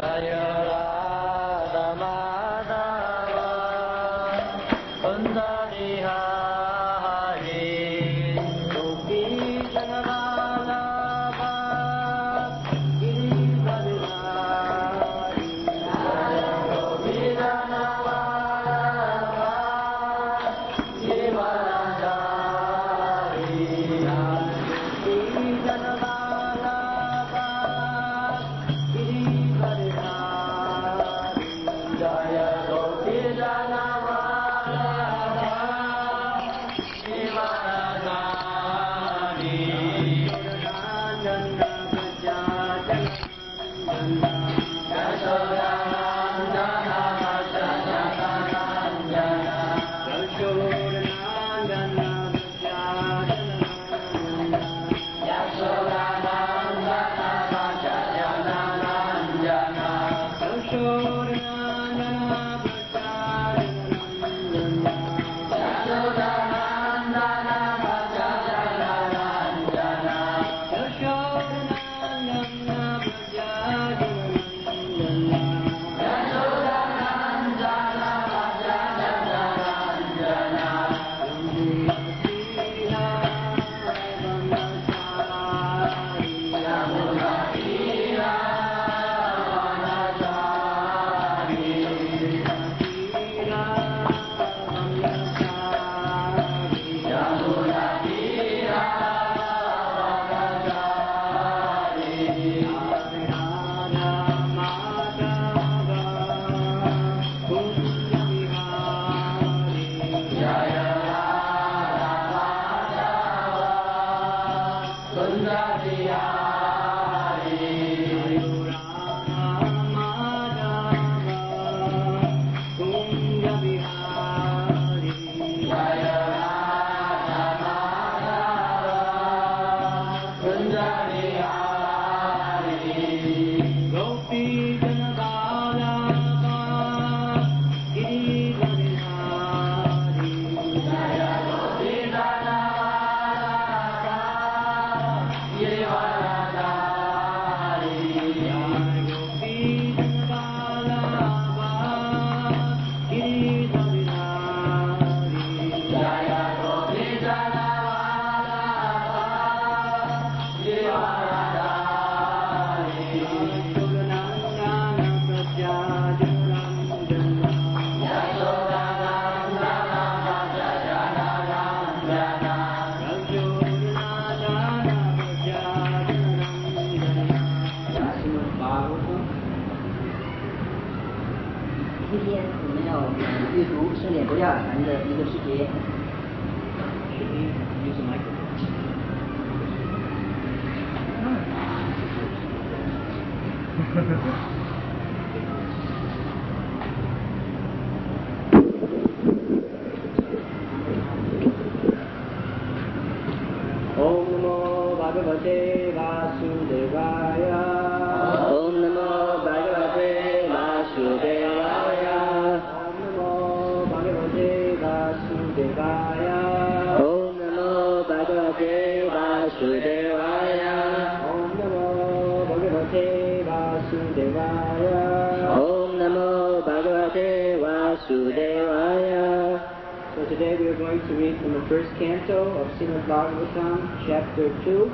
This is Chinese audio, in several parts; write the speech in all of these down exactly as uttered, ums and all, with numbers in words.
Chapter two,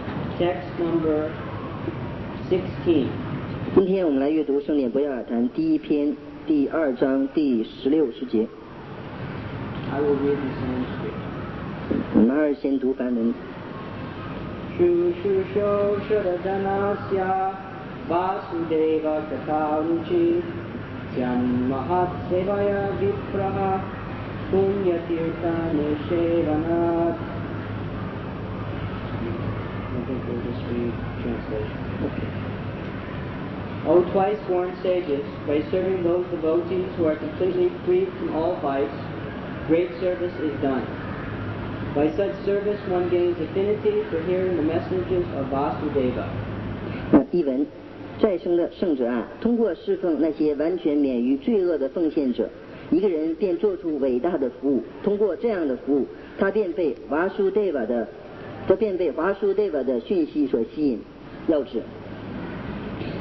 text number sixteen. 今天我们来阅读圣典博雅谈第一篇第二章第十六十节。 I will read this in English. 我们二先读梵文。 Shushushoshadanasya Vasudeva Katharuchi Janmahat Sevaya Vipraha Punyatirtha Nishevanat. I think we'll just read translation. Okay. O twice born sages, by serving those devotees who are completely freed from all vice, great service is done. By such service one gains affinity for hearing the messages of Vasudeva. 那译文，再生的圣者啊，通过侍奉那些完全免于罪恶的奉献者，一个人便做出伟大的服务。通过这样的服务，他便被瓦苏德瓦的，他便被瓦苏德瓦的讯息所吸引。要指，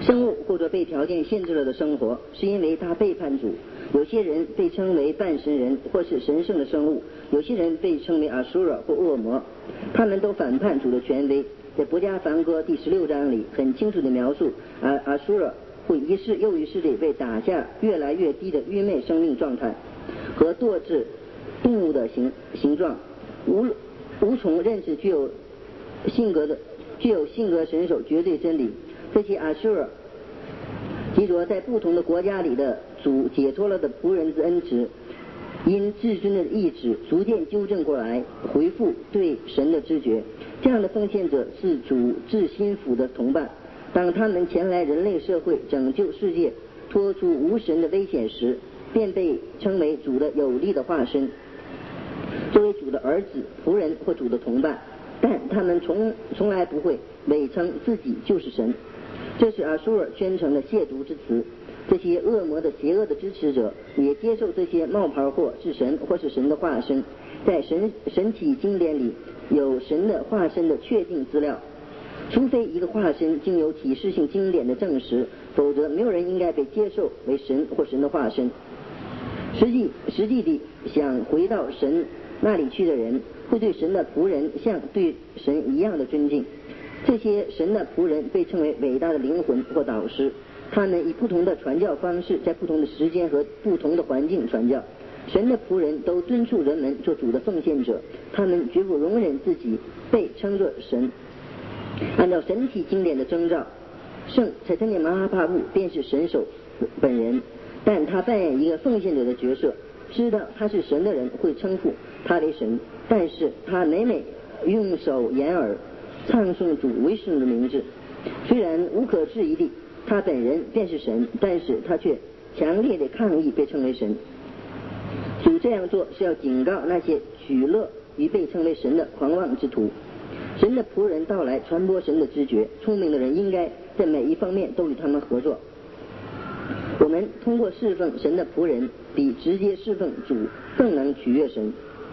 生物或者被条件限制了的生活，是因为他背叛主。有些人被称为半神人或是神圣的生物，有些人被称为阿苏尔或恶魔，他们都反叛主的权威。在《伯加梵歌》第十六章里很清楚地描述阿阿苏尔会一世又一世地被打下越来越低的愚昧生命状态和堕至动物的形形状，无无从认识具有性格的具有性格神手绝对真理。这些阿苏尔记着在不同的国家里的主解脱了的仆人之恩慈，因至尊的意志逐渐纠正过来，回复对神的知觉。这样的奉献者是主至心腹的同伴。当他们前来人类社会拯救世界，脱出无神的危险时，便被称为主的有力的化身，作为主的儿子、仆人或主的同伴。但他们从从来不会伪称自己就是神，这是阿苏尔宣称的亵渎之词。这些恶魔的邪恶的支持者也接受这些冒牌货是神或是神的化身。在神神奇经典里有神的化身的确定资料，除非一个化身经由启示性经典的证实，否则没有人应该被接受为神或神的化身。实际实际地想回到神那里去的人，会对神的仆人像对神一样的尊敬。这些神的仆人被称为伟大的灵魂或导师，他们以不同的传教方式，在不同的时间和不同的环境传教。神的仆人都敦促人们做主的奉献者，他们绝不容忍自己被称作神。按照神奇经典的征兆，圣柴坦涅马哈帕布便是神手本人，但他扮演一个奉献者的角色。知道他是神的人会称呼他为神，但是他每每用手掩耳唱诵主为圣的名字。虽然无可置疑地他本人便是神，但是他却强烈的抗议被称为神。主这样做是要警告那些取乐于被称为神的狂妄之徒。神的仆人到来传播神的知觉，聪明的人应该在每一方面都与他们合作。我们通过侍奉神的仆人，比直接侍奉主更能取悦神。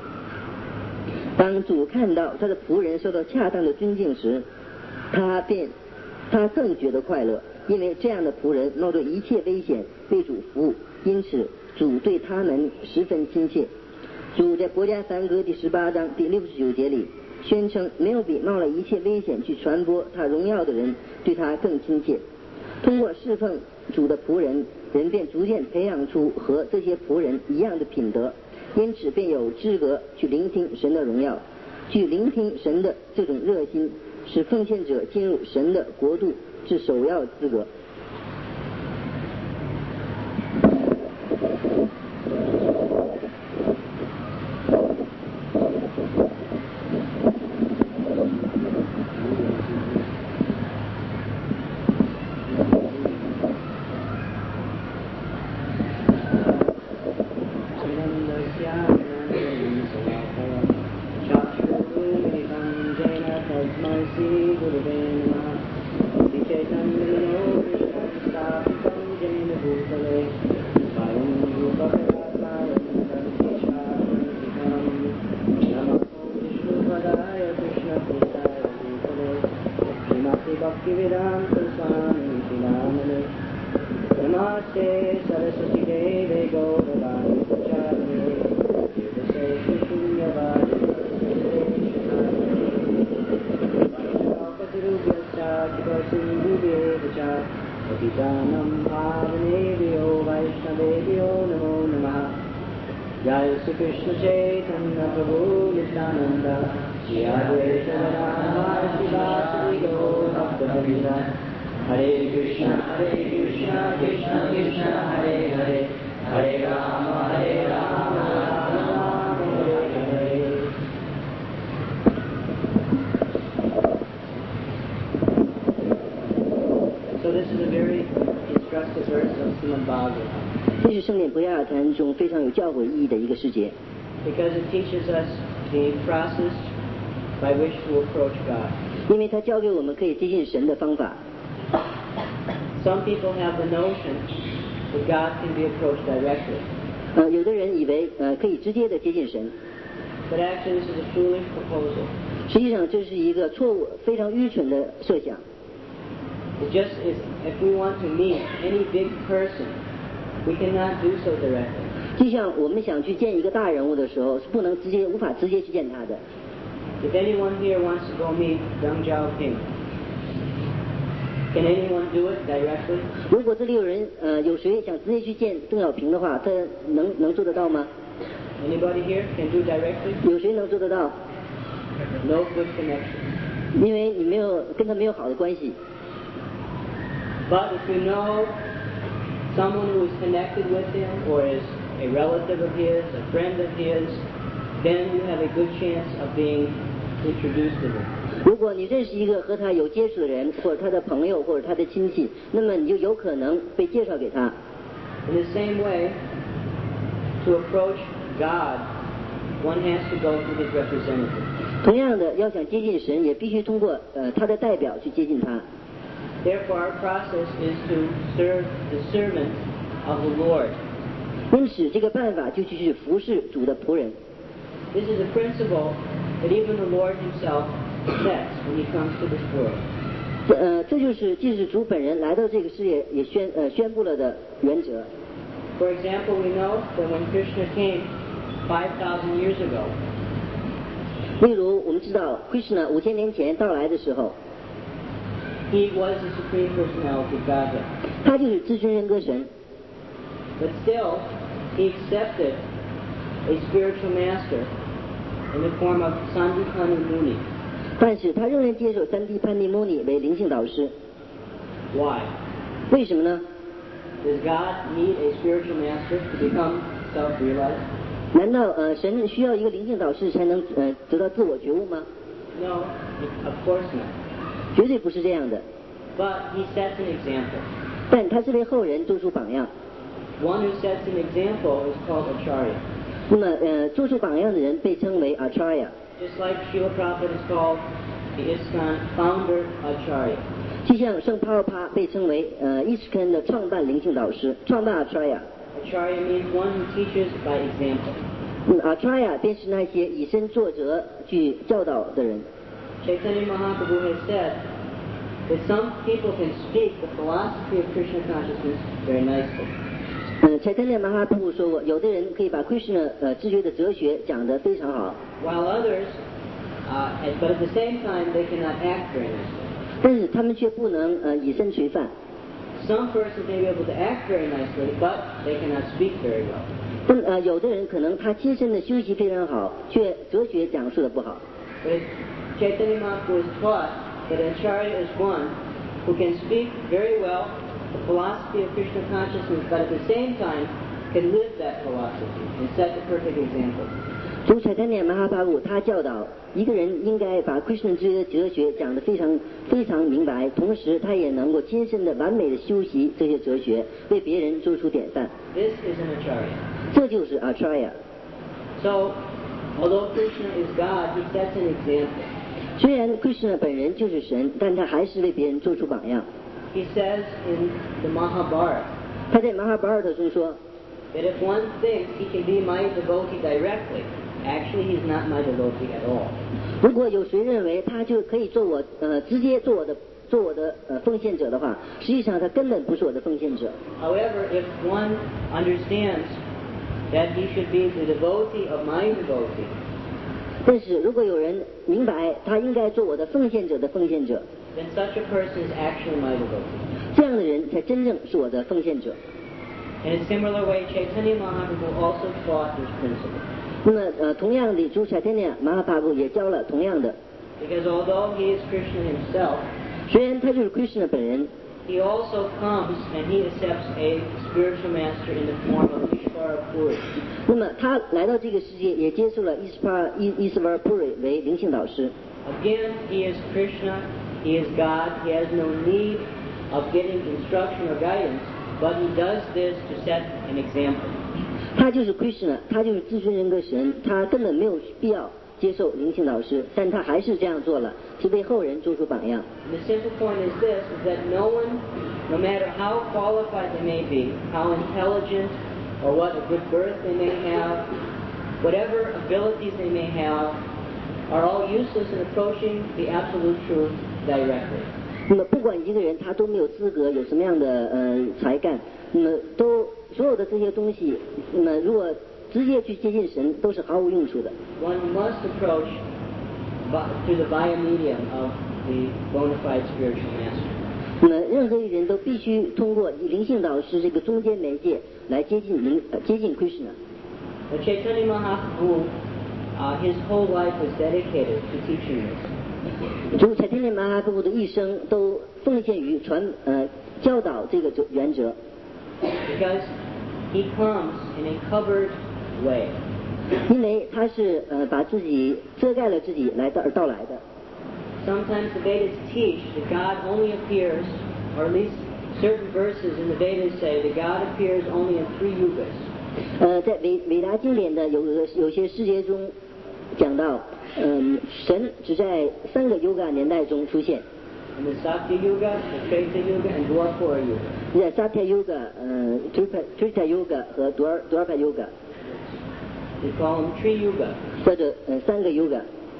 当主看到他的仆人受到恰当的尊敬时，他便他更觉得快乐，因为这样的仆人冒着一切危险为主服务，因此主对他们十分亲切。主在伯加梵歌第十八章第六十九节里宣称，没有比冒了一切危险去传播他荣耀的人对他更亲切。通过侍奉主的仆人，人便逐渐培养出和这些仆人一样的品德，因此便有资格去聆听神的荣耀。去聆听神的这种热心，使奉献者进入神的国度是首要资格。 Jai Sri Krishna Chaitanya Prabhu Nityananda Shri Advaita Gadadhar Srivasadi Gaur Bhakta Hare Krishna Hare Krishna Krishna Krishna Hare Hare Hare Rama Hare Rama Rama Rama Hare Hare. So this is a very instructive verse of Srimad Bhagavatam. 这是圣典博雅坛中非常有教诲意义的一个世节， Because it teaches us the process by which to approach God. 因为它教给我们可以接近神的方法。 Some people have the notion that God can be approached directly. 呃，有的人以为呃可以直接的接近神， But actually this is a foolish proposal. 实际上这是一个错误、非常愚蠢的设想。 It's just if, if we want to meet any big person, we cannot do so directly. 就像我们想去见一个大人物的时候，是不能直接无法直接去见他的。 If anyone here wants to go meet Deng Xiaoping, can anyone do it directly? 如果这里有人呃有谁想直接去见邓小平的话，他能能做得到吗？ Anybody here can do directly? 有谁能做得到？ No good connection. 因为你没有跟他没有好的关系。 But if you know someone who is connected with him, or is a relative of his, a friend of his, then you have a good chance of being introduced to him. 如果你认识一个和他有接触的人，或者他的朋友，或者他的亲戚，那么你就有可能被介绍给他。 In the same way, to approach God, one has to go through his representative. 同样的，要想接近神，也必须通过呃他的代表去接近他。 Therefore, our process is to serve the servant of the Lord. 因此，这个办法就去服侍主的仆人。 This is a principle that even the Lord himself sets when he comes to this world. 这呃，这就是即使主本人来到这个世界也宣呃宣布了的原则。 For example, we know that when Krishna came five thousand years ago, 例如，我们知道 Krishna 五千年前到来的时候， he was the supreme personality of Godhead. 他就是至尊人格神。 But still, he accepted a spiritual master in the form of Sandipani Muni. 但是他仍然接受三地潘尼摩尼为灵性导师。 Why? 为什么呢？ Does God need a spiritual master to become self-realized? 难道呃神需要一个灵性导师才能呃得到自我觉悟吗？ No, of course not. 绝对不是这样的。 But he sets an example. 但他是为后人做出榜样。 One who sets an example is called Acharya. 那么呃做出榜样的人被称为 Acharya。 Just like Srila Prabhupada is called the ISKCON founder Acharya. 就像圣帕尔帕被称为呃伊斯肯的创办灵性导师，创办 Acharya。 Acharya means one who teaches by example. 嗯 Acharya 便是那些以身作则去教导的人。 Chaitanya Mahaprabhu has said that some people can speak the philosophy of Krishna consciousness very nicely. 嗯 Chaitanya Mahaprabhu 说过，有的人可以把 Krishna 呃知觉的哲学讲得非常好， While others, uh, and- but at the same time, they cannot act very nicely. 但是他们却不能呃以身垂范。 Some persons may be able to act very nicely, but they cannot speak very well. 但呃有的人可能他亲身的修习非常好，却哲学讲述的不好。 But Chaitanya Mahaprabhu is taught that Acharya is one who can speak very well the philosophy of Krishna consciousness, but at the same time can live that philosophy and set the perfect example. 主彩丹念马哈巴布他教导一个人应该把 Krishna 之哲学讲得非常非常明白，同时他也能够亲身的完美的修习这些哲学，为别人做出典范。 This is an Acharya. 这就是 Acharya。 So, although Krishna is God, he sets an example. 虽然 Krishna 本人就是神，但他还是为别人做出榜样。 He says in the Mahabharata 他在马哈巴尔特中说， that if one thinks he can be my devotee directly, actually he's not my devotee at all. 如果有谁认为他就可以做我呃直接做我的做我的呃奉献者的话，实际上他根本不是我的奉献者。 However, if one understands that he should be the devotee of my devotee, 但是如果有人明白他应该做我的奉献者的奉献者， then such a person is actually my devotee. 这样的人才真正是我的奉献者。 In a similar way, Chaitanya Mahaprabhu also taught this principle. 那么呃同样的，主彩天念马哈巴布也教了同样的。 Because although he is Krishna himself, 虽然他就是 Krishna 本人， he also comes and he accepts a spiritual master in the form of Ishvara Puri. 那么他来到这个世界也接受了伊斯帕伊伊斯瓦尔普瑞为灵性导师。 Again, he is Krishna, he is God, he has no need of getting instruction or guidance, but he does this to set an example. 他就是 Krishna， 他就是至尊人格神，他根本没有必要接受灵性导师，但他还是这样做了，是为后人做出榜样。 And the simple point is this, is that no one, no matter how qualified they may be, how intelligent or what a good birth they may have, whatever abilities they may have, are all useless in approaching the absolute truth directly. 那么不管一个人他都没有资格，有什么样的呃才干，那么都所有的这些东西，那么如果直接去接近神，都是毫无用处的。 One must approach through the via medium of the bona fide spiritual master. 那么任何一人都必须通过灵性导师这个中间媒介来接近灵、呃、接近 Krishna。 The Chaitanya Mahaprabhu, uh, his whole life was dedicated to teaching this. 主柴天列马哈布的一生都奉献于传呃教导这个原则。 Because he comes in a covered way. 因为他是呃把自己遮盖了自己来到而到来的。 Sometimes the Vedas teach that God only appears, or at least certain verses in the Vedas say that God appears only in three yugas. 呃，在伟伟大经典的有有些世节中讲到，嗯，神只在三个 Yuga 年代中出现。 In the Satya Yuga, the Treta Yuga, and Dwapara Yuga. 在 Satya Yuga、呃 Treta Yuga 和 Dwapara Yuga。 We call them three yuga. 或者呃三个 Yuga。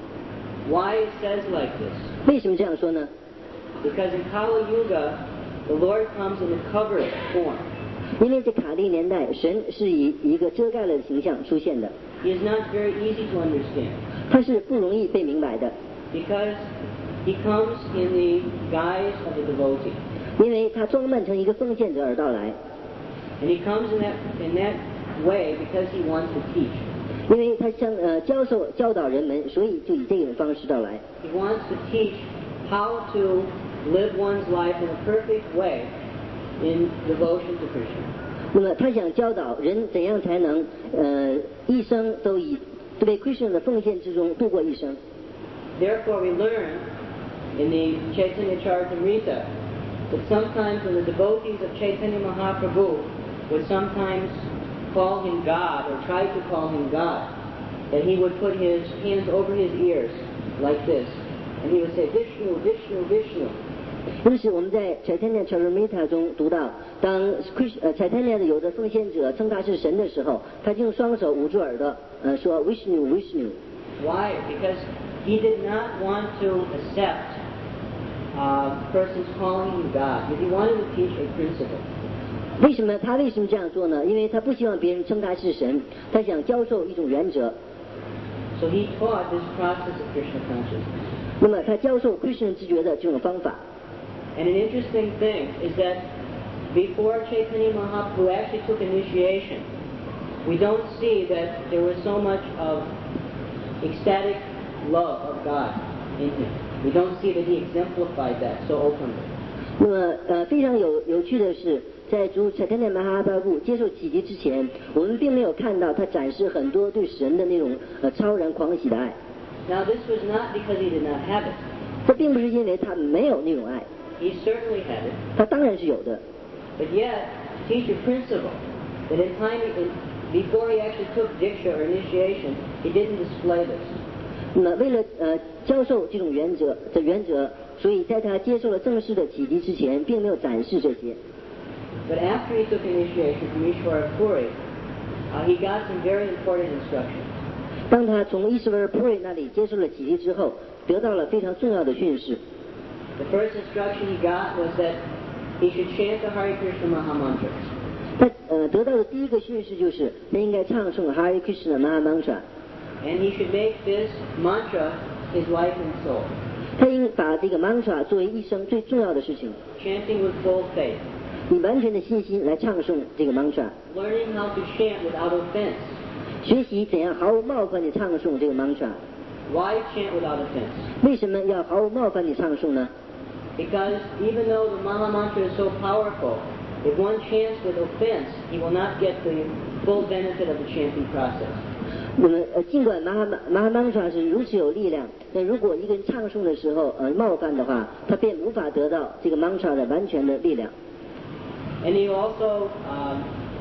Why it says like this? 为什么这样说呢？ Because in Kali Yuga, the Lord comes in a covered form. 因为在卡利年代，神是以一个遮盖了的形象出现的。 He is not very easy to understand. 他是不容易被明白的。 Because he comes in the guise of a devotee. 因为他装扮成一个奉献者而到来。 And he comes in that in that way because he wants to teach. 因为他向呃教授教导人们，所以就以这种方式到来。 He wants to teach how to live one's life in a perfect way in devotion to Krishna. 那么他想教导人怎样才能呃一生都以对 Krishna 的奉献之中度过一生。 Therefore, we learn in the Chaitanya Charitamrita that sometimes when the devotees of Chaitanya Mahaprabhu would sometimes call him God or try to call him God, that he would put his hands over his ears like this, and he would say, Vishnu, Vishnu, Vishnu. 因此，我们在 Chaitanya Charitamrita 中读到，当 Krishna 呃 Chaitanya 的有的奉献者称他是神的时候，他就用双手捂住耳朵，呃说 Vishnu Vishnu。 Why? Because he did not want to accept uh, persons calling him God. He wanted to teach a principle. 为什么他为什么这样做呢？因为他不希望别人称他是神，他想教授一种原则。 So he taught this process of Krishna consciousness. 那么他教授 Krishna 知觉的这种方法。 And an interesting thing is that before Chaitanya Mahaprabhu actually took initiation, we don't see that there was so much of ecstatic love of God in him. We don't see that he exemplified that so openly. 那么呃非常有有趣的是，在主 Chaitanya Mahaprabhu 接受启迪之前，我们并没有看到他展示很多对神的那种呃超然狂喜的爱。 Now this was not because he did not have it. 这并不是因为他没有那种爱。 He certainly had it. 他当然是有的。 But yet, to teach a principle that in time, in, before he actually took diksha or initiation, he didn't display this. 那么为了呃教授这种原则的原则，所以在他接受了正式的启迪之前，并没有展示这些。 But after he took initiation from Ishvara Puri, uh, he got some very important instructions. 当他从伊什瓦尔普瑞那里接受了启迪之后，得到了非常重要的训示。 The first instruction he got was that he should chant the Hare Krishna Mahamantra. 他呃得到的第一个训示就是他应该唱诵 Hare Krishna Mahamantra。 And he should make this mantra his life and soul. 他应把这个 mantra 作为一生最重要的事情。 Chanting with full faith. 以完全的信心来唱诵这个 mantra。 Learning how to chant without offense. 学习怎样毫无冒犯地唱诵这个 mantra。 Why chant without offense? 为什么要毫无冒犯地唱诵呢？ Because even though the Maha Mantra is so powerful, if one chants with offense, he will not get the full benefit of the chanting process. 那么呃，尽管 Maha Maha Mantra 是如此有力量，但如果一个人唱诵的时候呃冒犯的话，他便无法得到这个 mantra 的完全的力量。 And he also um,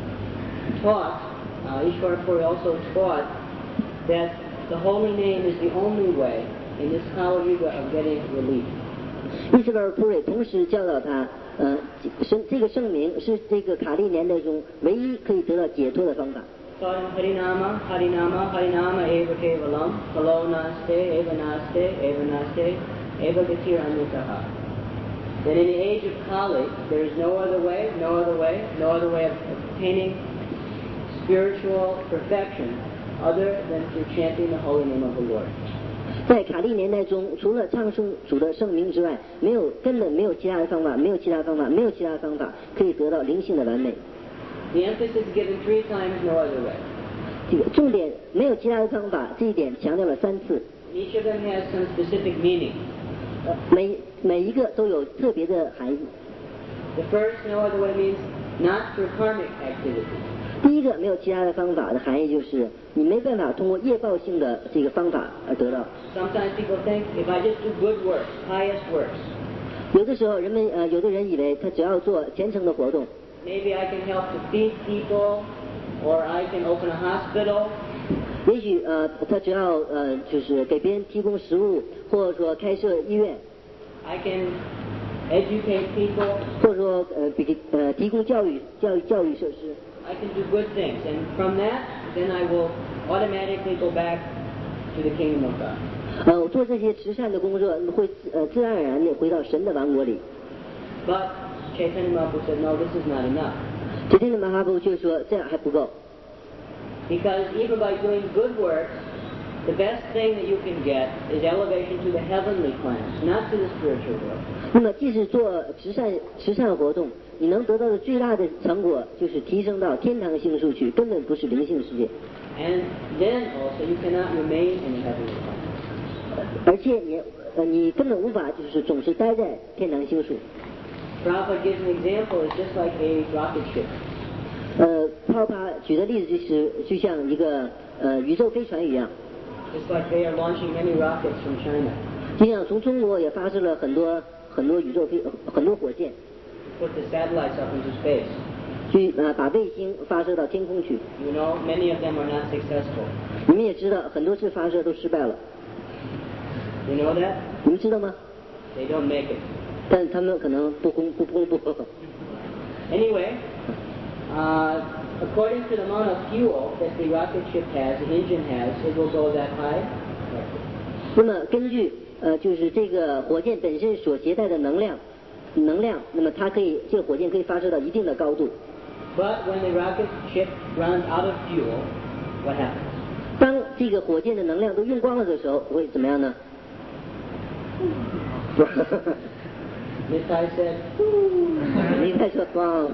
taught, uh, Ishvara Puri also taught that the holy name is the only way in this Kali Yuga of getting relief. 伊斯瓦尔普瑞同时教导他，呃，圣这个圣名是这个卡利年代中唯一可以得到解脱的方法。 Taught him Harinama, Harinama, Harinama eva kevalam, Halo naste, eva naste, eva naste, eva gatir anyutaha. then in the age of Kali, there is no other way, no other way, no other way of obtaining spiritual perfection other than through chanting the holy name of the Lord. 在卡利年代中，除了唱圣主的圣名之外，没有根本没有其他的方法，没有其他的方法，没有其他的方法可以得到灵性的完美。 The emphasis is given three times, no other way. 这个重点没有其他的方法，这一点强调了三次。 Each of them has some specific meaning. 呃，每每一个都有特别的含义。 The first, no other way, means not through karmic activity. 第一个没有其他的方法的含义就是你没办法通过业报性的这个方法而得到。 Sometimes people think if I just do good works, pious works, 有的时候人们呃有的人以为他只要做虔诚的活动， maybe I can help to feed people, or I can open a hospital, 也许呃他只要呃就是给别人提供食物，或者说开设医院， I can educate people, 或者说呃比呃提供教育教育教育设施。 I can do good things, and from that, then I will automatically go back to the kingdom of God. 呃，我做这些慈善的工作会呃自然而然的回到神的王国里。 But Chaitanya Mahaprabhu said, no, this is not enough. 今天的马哈布就说这样还不够， Because even by doing good works, the best thing that you can get is elevation to the heavenly class, not to the spiritual world. 那么即使做慈善慈善活动，你能得到的最大的成果就是提升到天堂星数去，根本不是灵性世界。 And then also you cannot remain in the heavenly class. 而且你呃你根本无法就是总是待在天堂星数。 Prabhupada gives an example, it's just like a rocket ship. 呃，泡帕举的例子就是就像一个呃宇宙飞船一样， Just like they are launching many rockets from China. 就像从中国也发射了很多很多宇宙飞很多火箭， Put the satellites up into space. 去呃把卫星发射到天空去。 You know, many of them are not successful. 你们也知道很多次发射都失败了， You know that? 你们知道吗？ They don't make it. 但他们可能不公不公布。 Anyway, uh, according to the amount of fuel that the rocket ship has, the engine has, it will go that high. 那么根据呃就是这个火箭本身所携带的能量能量，那么它可以这个火箭可以发射到一定的高度。 But when the rocket ship runs out of fuel, what happens? 当这个火箭的能量都用光了的时候，会怎么样呢？ Nitai said, 你在说哇，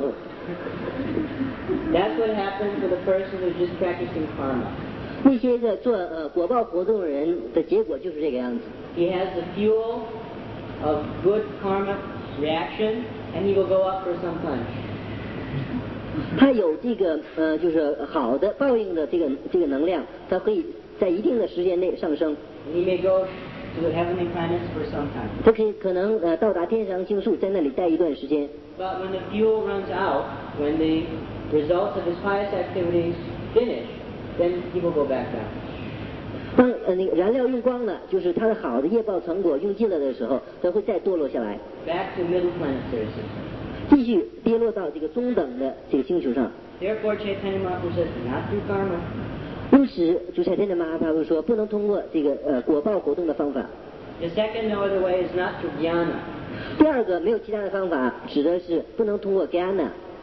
that's what happens with a person who's just practicing karma. 那些个做呃果报活动的人的结果就是这个样子。 He has the fuel of good karma reaction, and he will go up for some time. 他有这个呃就是好的报应的这个这个能量，他可以在一定的时间内上升。 And he may go to the heavenly planets for some time. 他可以可能呃到达天上星宿，在那里待一段时间。 But when the fuel runs out, when the results of his pious activities finish, then he will go back down. 当呃那个燃料用光了，就是他的好的业报成果用尽了的时候，他会再堕落下来， Back to middle planetary system. 继续跌落到这个中等的这个星球上。 Therefore, Chaitanya Mahaprabhu says, not through karma. 因此，主宰天的马哈帕布说，不能通过这个呃果报活动的方法。 The second, no other way, is not through jnana. 第二个，没有其他的方法，指的是不能通过 Gyana。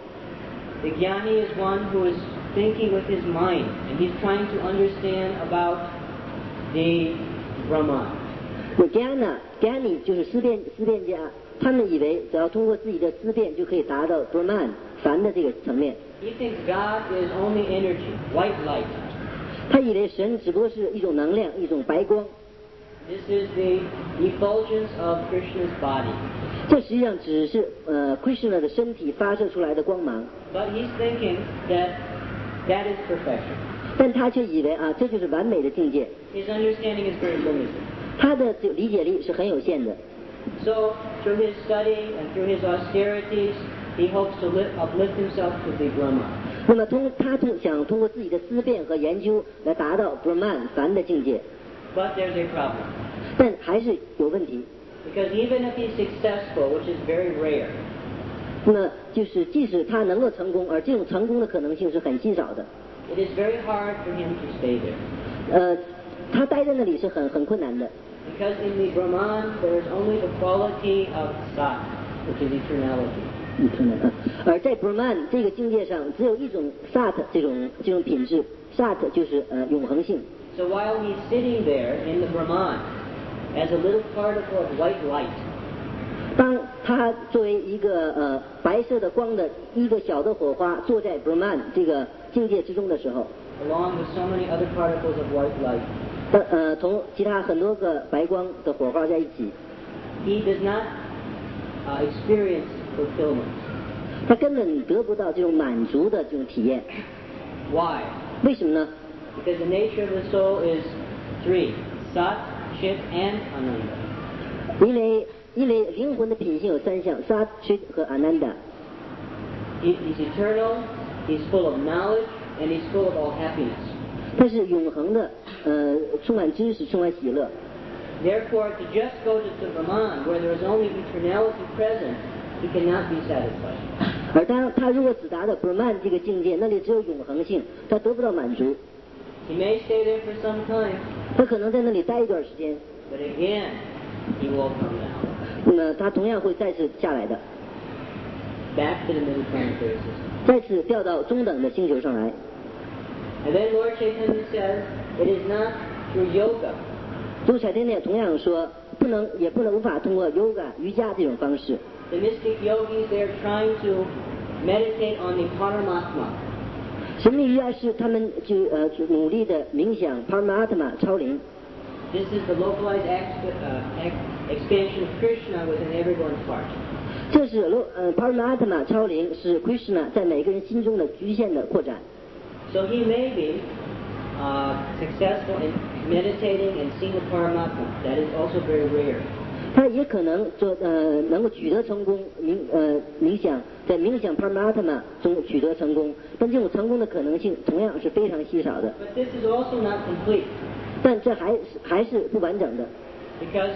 The jnani is one who is thinking with his mind, and he's trying to understand about the Brahman. 有 Gyana Gyani 就是思辨思辨家，他们以为只要通过自己的思辨就可以达到 Brahman 凡的这个层面。 He thinks God is only energy, white light. 他以为神只不过是一种能量，一种白光。 This is the effulgence of Krishna's body. 这实际上只是呃 Krishna 的身体发射出来的光芒， But he's thinking that that is perfection. 但他却以为啊这就是完美的境界。 His understanding is very limited. 他的这个理解力是很有限的。 So, through his study and through his austerities, he hopes to lift, uplift himself to the Brahman. 那么通他通想通过自己的思辨和研究来达到 Brahman 凡的境界， But there's a problem. 但还是有问题。 Because even if he's successful, which is very rare, 那么就是即使他能够成功，而这种成功的可能性是很稀少的。 it is very hard for him to stay there. 呃，他待在那里是很很困难的， Because in the Brahman, there is only the quality of sat. which is eternality. 你看看啊，而在 Brahman 这个境界上，只有一种 Sat 这种这种品质 ，Sat 就是呃永恒性。 So while he's sitting there in the Brahman as a little particle of white light, 当他作为一个呃白色的光的一个小的火花，坐在 Brahman 这个境界之中的时候， along with so many other particles of white light, 呃呃，同其他很多个白光的火花在一起， he does not uh, experience fulfillment. 他根本得不到这种满足的这种体验。 Why? 为什么呢？ Because the nature of the soul is three: Sat, Chit, and Ananda. 因为因为灵魂的品性有三项 ，Sat、Chit 和 Ananda。 He, he's eternal, he's full of knowledge, and he's full of all happiness. 它是永恒的，呃，充满知识，充满喜乐。 Therefore, to just go to the Brahman, where there is only eternality present, he cannot be satisfied. 而当他如果只达到 Brahman 这个境界，那里只有永恒性，他得不到满足。 He may stay there for some time, 他可能在那里待一段时间， but again, he will come down, 那么他同样会再次下来的， back to the middle planetary system. 再次掉到中等的星球上来。 And then Lord Chaitanya says, it is not through yoga. 主彩天呢同样说，不能也不能无法通过 yoga 瑜伽这种方式。 The mystic yogis, they are trying to meditate on the Paramatma. 神秘瑜伽师他们就呃努力的冥想 Paramatma 超灵， This is the localized ex- uh, ex- expansion of Krishna within everyone's heart. 这是罗呃 Paramatma 超灵是 Krishna 在每个人心中的局限的扩展。 So he may be uh, successful in meditating and seeing the Paramatma. That is also very rare. 他也可能做呃能够取得成功冥呃冥想在冥想 Paramatma 中取得成功，但这种成功的可能性同样是非常稀少的。 But this is also not complete, 但这还是还是不完整的， because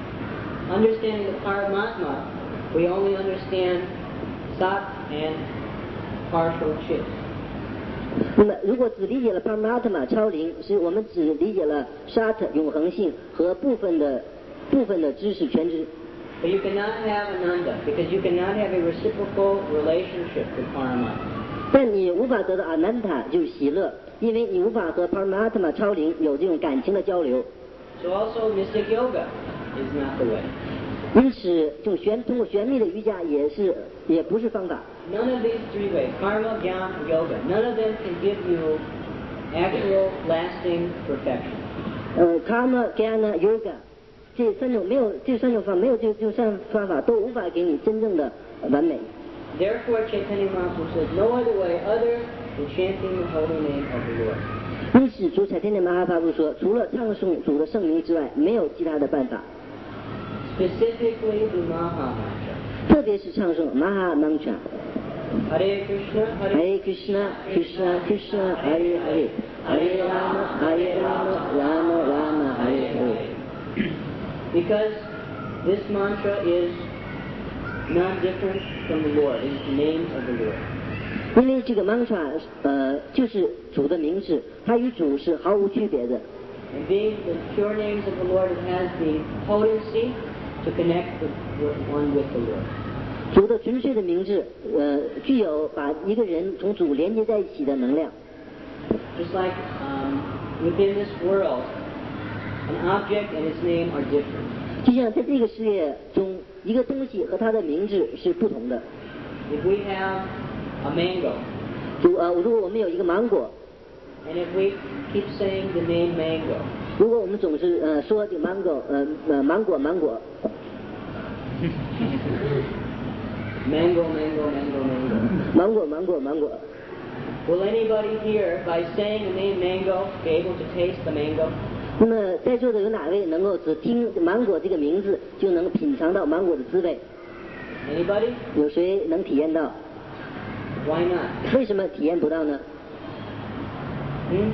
in understanding the Paramatma, we only understand Sat and partial Chit. 那么如果只理解了 Paramatma 超灵，是我们只理解了 Sat 永恒性和部分的部分的知识全知。 But you cannot have Ananda, because you cannot have a reciprocal relationship with Paramatma. 但你无法得到 Ananda 就是喜乐，因为你无法和 Paramatma 超灵有这种感情的交流。 So also mystic yoga is not the way. 因此，这种玄通过玄秘的瑜伽也是也不是方法。 None of these three ways, karma, jnana, and yoga, none of them can give you actual lasting perfection. 呃 ，Karma、Jnana、Yoga 这三种没有这三种方没有这这三种方法都无法给你真正的完美。 Therefore, Chaitanya Mahaprabhu says, no other way other than chanting the holy name of the Lord. 因此，主彩天的马哈巴布说，除了唱诵主的圣名之外，没有其他的办法。 Specifically the Maha Mantra. 特别是唱诵 Maha Mantra。 Hare Krishna, Hare Hare Krishna, Krishna Krishna, Hare Hare, Hare Rama, Hare Rama, Rama Rama, Hare Hare. Because this mantra is not different from the Lord. It is the name of the Lord. 因为这个 mantra 呃就是主的名字，它与主是毫无区别的。 And being the pure names of the Lord, it has the potency to connect the one with the Lord. 主的纯粹的名字，呃，具有把一个人从主连接在一起的能量。 Just like um, within this world, an object and its name are different. 就像在这个世界中，一个东西和它的名字是不同的。 If we have a mango, 主呃，如果我们有一个芒果， and if we keep saying the name mango, 如果我们总是呃说这 mango 呃呃芒果芒果， mango, mango, mango, mango, 芒果芒果芒果， will anybody here, by saying the name mango, be able to taste the mango? 那么在座的有哪位能够只听芒果这个名字就能品尝到芒果的滋味？ Anybody? 有谁能体验到？ Why not? 为什么体验不到呢？ Hmm?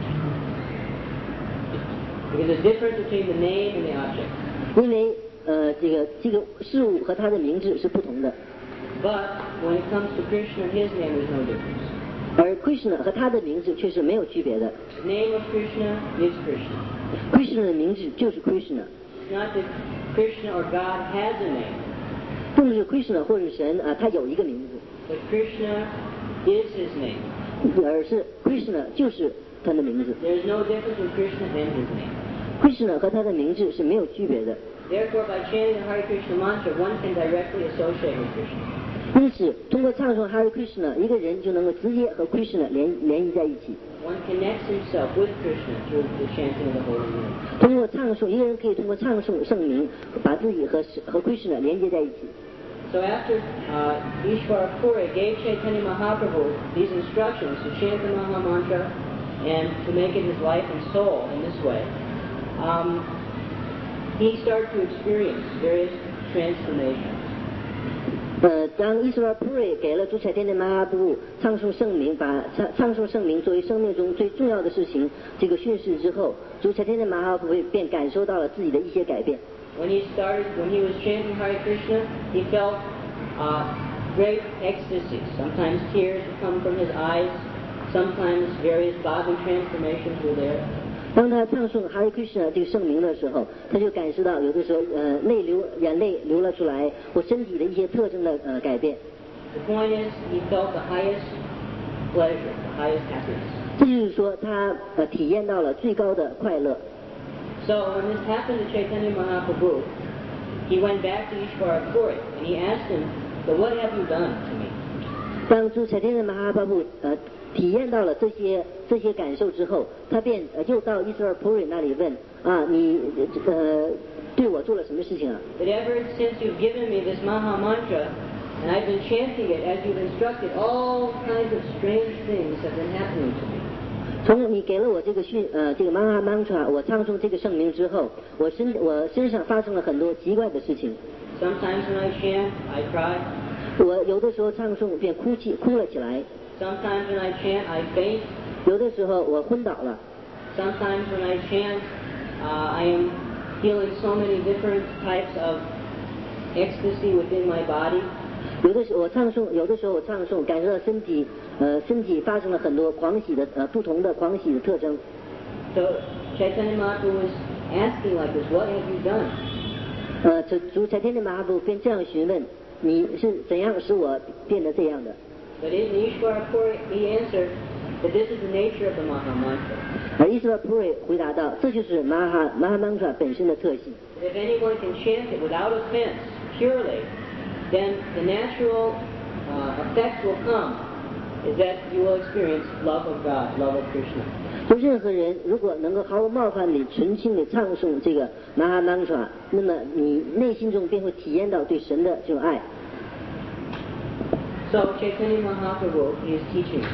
Because there's a difference between the name and the object. 因为呃这个这个事物和它的名字是不同的， But when it comes to Krishna, his name is no difference. 而 Krishna 和他的名字却是没有区别的。 The name of Krishna is Krishna. Krishna 的名字就是 Krishna， It's not that Krishna or God has a name. 并不是 Krishna 或者神啊，他有一个名字。 But Krishna is his name. 而是 Krishna 就是他的名字。 There is no difference in Krishna and his name. Krishna 和他的名字是没有区别的。 Therefore, by chanting the Hare Krishna mantra, one can directly associate with Krishna. 因此，通过唱诵 Hare Krishna， 一个人就能够直接和 Krishna 联联系在一起。 One connects himself with Krishna through the chanting of the holy name. 通过唱诵，一个人可以通过唱诵圣名，把自己和和 Krishna 连接在一起。 So after uh, Ishvara Puri gave Chaitanya Mahaprabhu these instructions to chant the Maha Mantra and to make it his life and soul in this way, um, he started to experience various transformations. 呃，当伊斯瓦普瑞给了主彩天的马哈布唱诵圣名，把唱唱诵圣名作为生命中最重要的事情这个训示之后，主彩天的马哈布便感受到了自己的一些改变。 When he started, when he was chanting Hare Krishna, he felt uh, great ecstasy. Sometimes tears would come from his eyes. Sometimes various bodily transformations were there. 当他唱诵 Hare Krishna 这个圣名的时候，他就感受到有的时候呃泪流眼泪流了出来，或身体的一些特征的呃改变。 The point is, he felt the highest pleasure, the highest happiness. 这就是说他呃体验到了最高的快乐。 So when this happened to Chaitanya Mahaprabhu, he went back to Ishvara Puri and he asked him, "So what have you done to me?" 当主彩天的马哈巴布呃体验到了这些这些感受之后，他便呃又到伊斯尔普瑞那里问啊，你呃对我做了什么事情啊？ But ever since you've given me this Maha Mantra, and I've been chanting it as you've instructed, all kinds of strange things have been happening to me. 从你给了我这个训呃这个 Maha Mantra， 我唱诵这个圣名之后，我身我身上发生了很多奇怪的事情。 Sometimes when I chant, I cry. 我有的时候唱诵便哭泣哭了起来， Sometimes when I chant, I faint. 有的时候我昏倒了。 Sometimes when I chant, uh, I am feeling so many different types of ecstasy within my body. 有的时候我唱诵，有的时候我唱诵，感受到身体呃身体发生了很多狂喜的呃不同的狂喜的特征。 So Chaitanya Mahaprabhu was asking like this, "What have you done?" 呃，主主彩天的马哈布便这样询问，你是怎样使我变得这样的？ But in Ishvara Puri, he answered that this is the nature of the Maha Mantra. 而伊斯瓦普瑞回答道，这就是马哈马哈曼tra本身的特性。 That if anyone can chant it without offense, purely, then the natural uh, effect will come is that you will experience love of God, love of Krishna. 就任何人如果能够毫无冒犯地纯净地唱诵这个马哈曼tra那么你内心中便会体验到对神的这种爱。 So Chaitanya Mahaprabhu is teaching.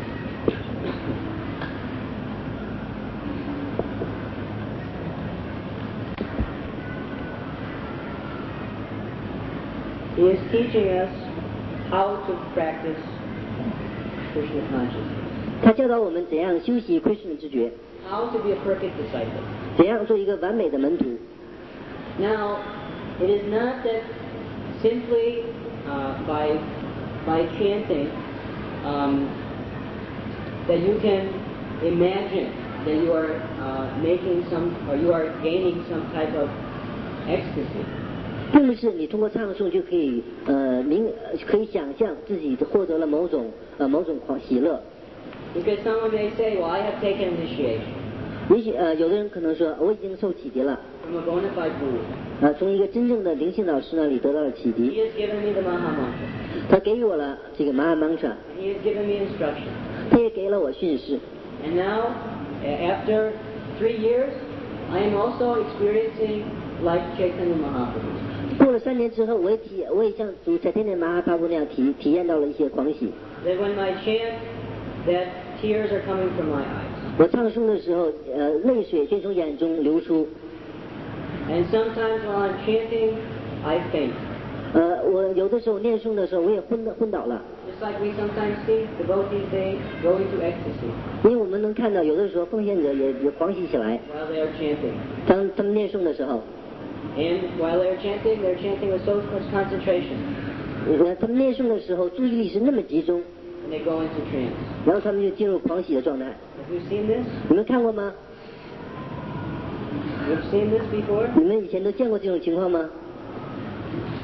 He is teaching us how to practice Krishna consciousness, 他教导我们怎样修习 Krishna 之觉， how to be a perfect disciple. 怎样做一个完美的门徒。 Now, it is not that simply uh, by by chanting um, that you can imagine that you are uh, making some or you are gaining some type of ecstasy. 并不是你通过唱诵就可以呃明可以想象自己获得了某种呃某种狂喜乐。 Because someone may say, "Well, I have taken initiation 也许呃有的人可能说我已经受启迪了， from a bona fide guru. 呃从一个真正的灵性老师那里得到了启 He 迪， has given me the Maha Mantra. 他给予我了这个马哈曼 tra， He has given me instruction. 他也给了我训示。 And now, a- after three years, I am also experiencing like Chaitanya Mahaprabhu. 过了三年之后，我也体我也像主在天天马哈巴布那样体体验到了一些狂喜。 That when I chant, that tears are coming from my eyes. 我唱诵的时候，呃泪水便从眼中流出。 And sometimes while I'm chanting, I faint. 呃，我有的时候念诵的时候，我也昏昏倒了。 Just like we sometimes see devotees, they go into ecstasy 因为我们能看到，有的时候奉献者也也狂喜起来。 while they are chanting. 当他们念诵的时候， And while they're chanting, they're chanting with so much concentration. 呃，他们念诵的时候注意力是那么集中， And they go into trance. 然后他们就进入狂喜的状态。 Have you seen this? 你们看过吗？ You've seen this before? 你们以前都见过这种情况吗？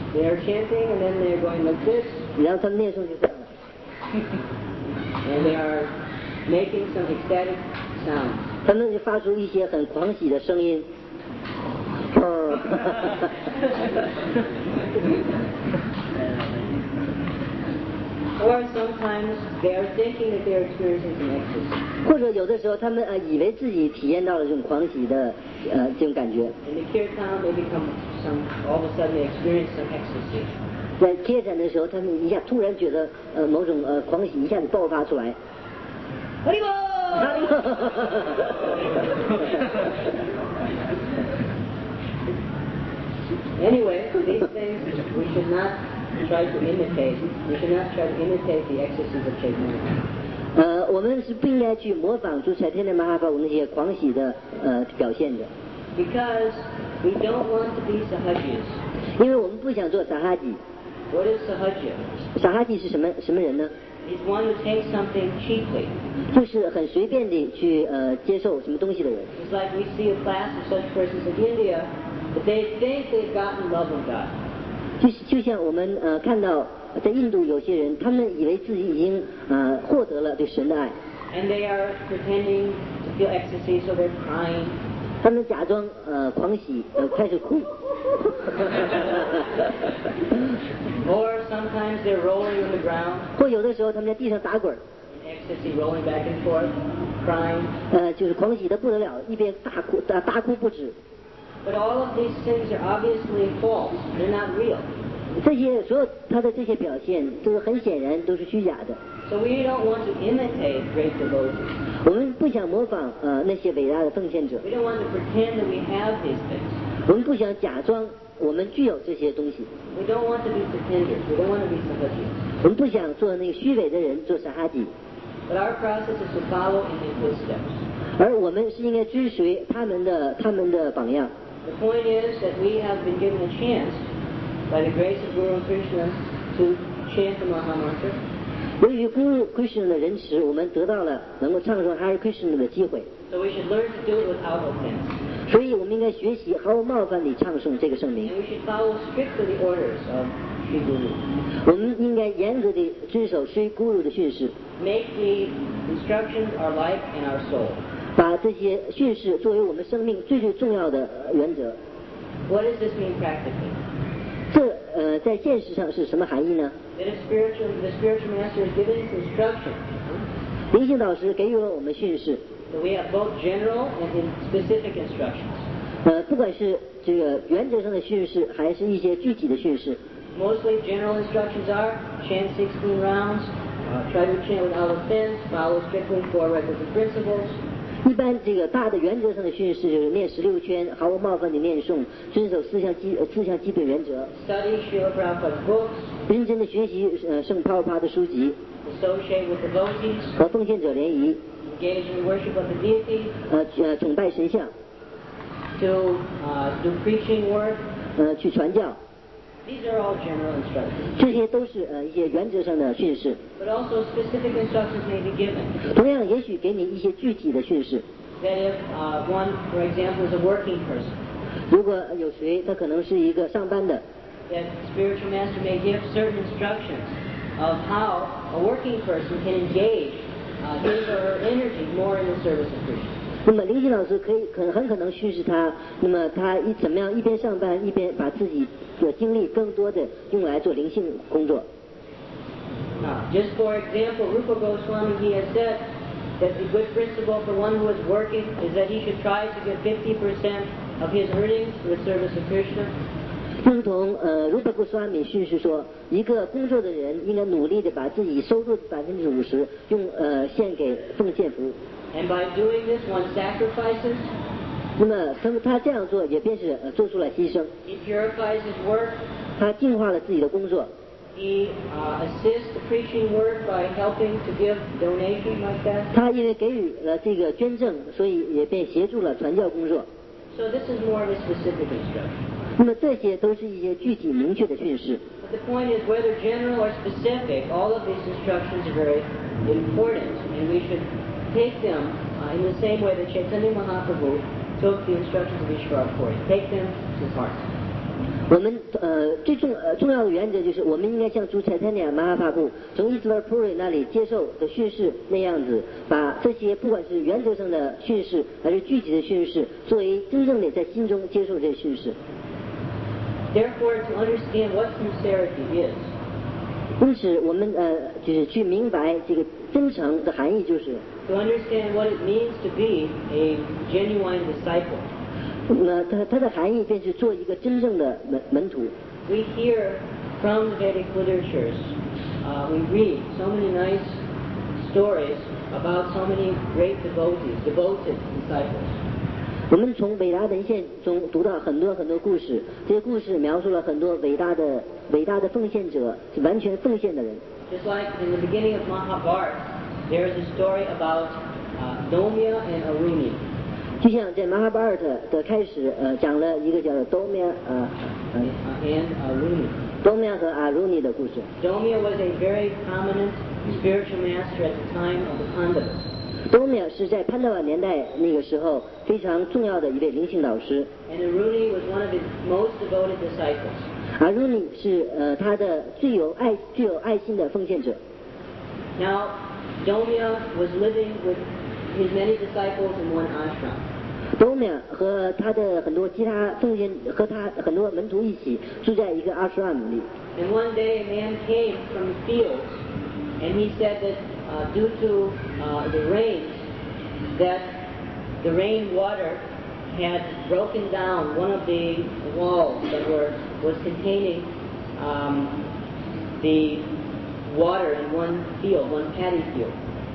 They are chanting and then they are going like this. 然后他们念诵就这样了。 And they are making some ecstatic sounds. 他们就发出一些很狂喜的声音。哦。 Or sometimes they are thinking that they are experiencing some ecstasy. 或者有的时候他们呃以为自己体验到了这种狂喜的呃这种感觉。 In the kirtan, they become some. All of a sudden, they experience some ecstasy. 在贴展的时候，他们一下突然觉得呃某种呃狂喜一下子爆发出来。 Anyway, these things we should not try to imitate. We should not try to imitate the ecstasies of Chaitanya. 呃，我们是不应该去模仿出Chaitanya Mahaprabhu那些狂喜的呃表现的。 Because we don't want to be sahajis. 因为我们不想做撒哈吉。 What is sahaja? 撒哈吉是什么什么人呢？ He's one who takes something cheaply. 就是很随便地去呃接受什么东西的人。 It's like we see a class of such persons in India, that they think they've gotten love of God. 就就像我们呃看到在印度有些人，他们以为自己已经呃获得了对神的爱。 And they are pretending to feel ecstasy, so they're crying. 他们假装呃狂喜，呃开始哭。 Or sometimes they're rolling on the ground. 或有的时候他们在地上打滚。 In ecstasy, rolling back and forth, crying. 呃，就是狂喜的不得了，一边大哭大大哭不止。 But all of these things are obviously false. They're not real. 这些所有他的这些表现，都是很显然都是虚假的。 So we don't want to imitate great devotees. 我们不想模仿呃那些伟大的奉献者。 We don't want to pretend that we have these things. 我们不想假装我们具有这些东西。 We don't want to be pretenders. We don't want to be sahajis. 我们不想做那个虚伪的人，做撒哈吉。 But our process is to follow in their footsteps. 而我们是应该追随他们的他们的榜样。 The point is that we have been given a chance by the grace of Guru Krishna to chant the Mahamantra. 由于 Guru Krishna 的仁慈，我们得到了能够唱诵 Hare Krishna 的机会。 So we should learn to do it without offense. 所以我们应该学习毫无冒犯地唱诵这个圣名。 And we should follow strictly the orders of Sri Guru. 我们应该严格地遵守 Sri Guru 的训示， Make the instructions our life and our soul. 把这些训示作为我们生命最最重要的原则。 What does this mean practically? 这呃在现实上是什么含义呢？ That a spiritual, the spiritual master is giving us instruction. 灵性导师给予了我们训示， So we have both general and in specific instructions. 呃，不管是这个原则上的训示，还是一些具体的训示。 Mostly general instructions are chant sixteen rounds, uh, try to chant without offense, follow strictly four requisite principles. 一般这个大的原则上的训示就是念十六圈，毫无冒犯的念诵，遵守四项基呃四项基本原则， Study Srila Prabhupada's books, 认真的学习呃圣帕帕的书籍， associate with devotees, 和奉献者联谊， engage in the worship of the deity, 呃呃崇拜神像， to uh, do preaching work. 呃去传教， These are all general instructions. 这些都是呃一些原则上的训示。 But also specific instructions may be given. 同样，也许给你一些具体的训示。 That if uh, one, for example, is a working person, 如果有谁他可能是一个上班的， that spiritual master may give certain instructions of how a working person can engage uh, his or her energy more in the service of Krishna. 那么灵性老师可以可很可能训示他，那么他一怎么样一边上班一边把自己的精力更多的用来做灵性工作。 Now, just for example, Rupa Goswami, he has said that the good principle for one who is working is that he should try to give fifty percent of his earnings to the service of Krishna. 就如同呃如巴古斯瓦米训示说，一个工作的人应该努力的把自己收入百分之五十用呃献给奉献服务。 And by doing this, one sacrifices, 那么他他这样做也便是呃做出了牺牲， he purifies his work, 他净化了自己的工作， he uh, assists the preaching work by helping to give donation like that. 他因为给予了这个捐赠，所以也便协助了传教工作。 So this is more of a specific instruction. 那么这些都是一些具体明确的训示。 But the point is, whether general or specific, all of these instructions are very important, and we should take them uh, in the same way that Chaitanya Mahaprabhu took the instructions of Ishvara Puri. Take them to heart. 我们呃最重呃重要的原则就是我们应该像主 Chaitanya Mahaprabhu 从 Iswara Puri 那里接受的训示那样子，把这些不管是原则上的训示还是具体的训示，作为真正的在心中接受这些训示。 Therefore, to understand what sincerity is, 因此我们呃就是去明白这个真诚的含义，就是 to understand what it means to be a genuine disciple. 那它它的含义便是做一个真正的门门徒。 We hear from the Vedic literatures, uh, we read so many nice stories about so many great devotees, devoted disciples. 我们从伟大文献中读到很多很多故事，这些故事描述了很多伟大的伟大的奉献者，完全奉献的人。 Just like in the beginning of Mahabharata, there is a story about uh, Domya and Aruni. 就像在 Mahabharata 的开始，呃，讲了一个叫 Domya 呃呃 and Aruni. Domya 和 Aruni 的故事。 Domya was a very prominent spiritual master at the time of the Pandavas. Domya 是在潘达瓦年代那个时候非常重要的一位灵性导师。 And Aruni was one of his most devoted disciples. Aruni 是呃他的最有爱最有爱心的奉献者。 Now, Domya was living with his many disciples in one ashram. Domya 和他的很多其他奉献和他很多门徒一起住在一个阿什拉姆里。 And one day a man came from the fields, and he said that uh, due to uh, the rains, that the rain water had broken down one of the walls that were was containing um, the water in one field, one paddy field.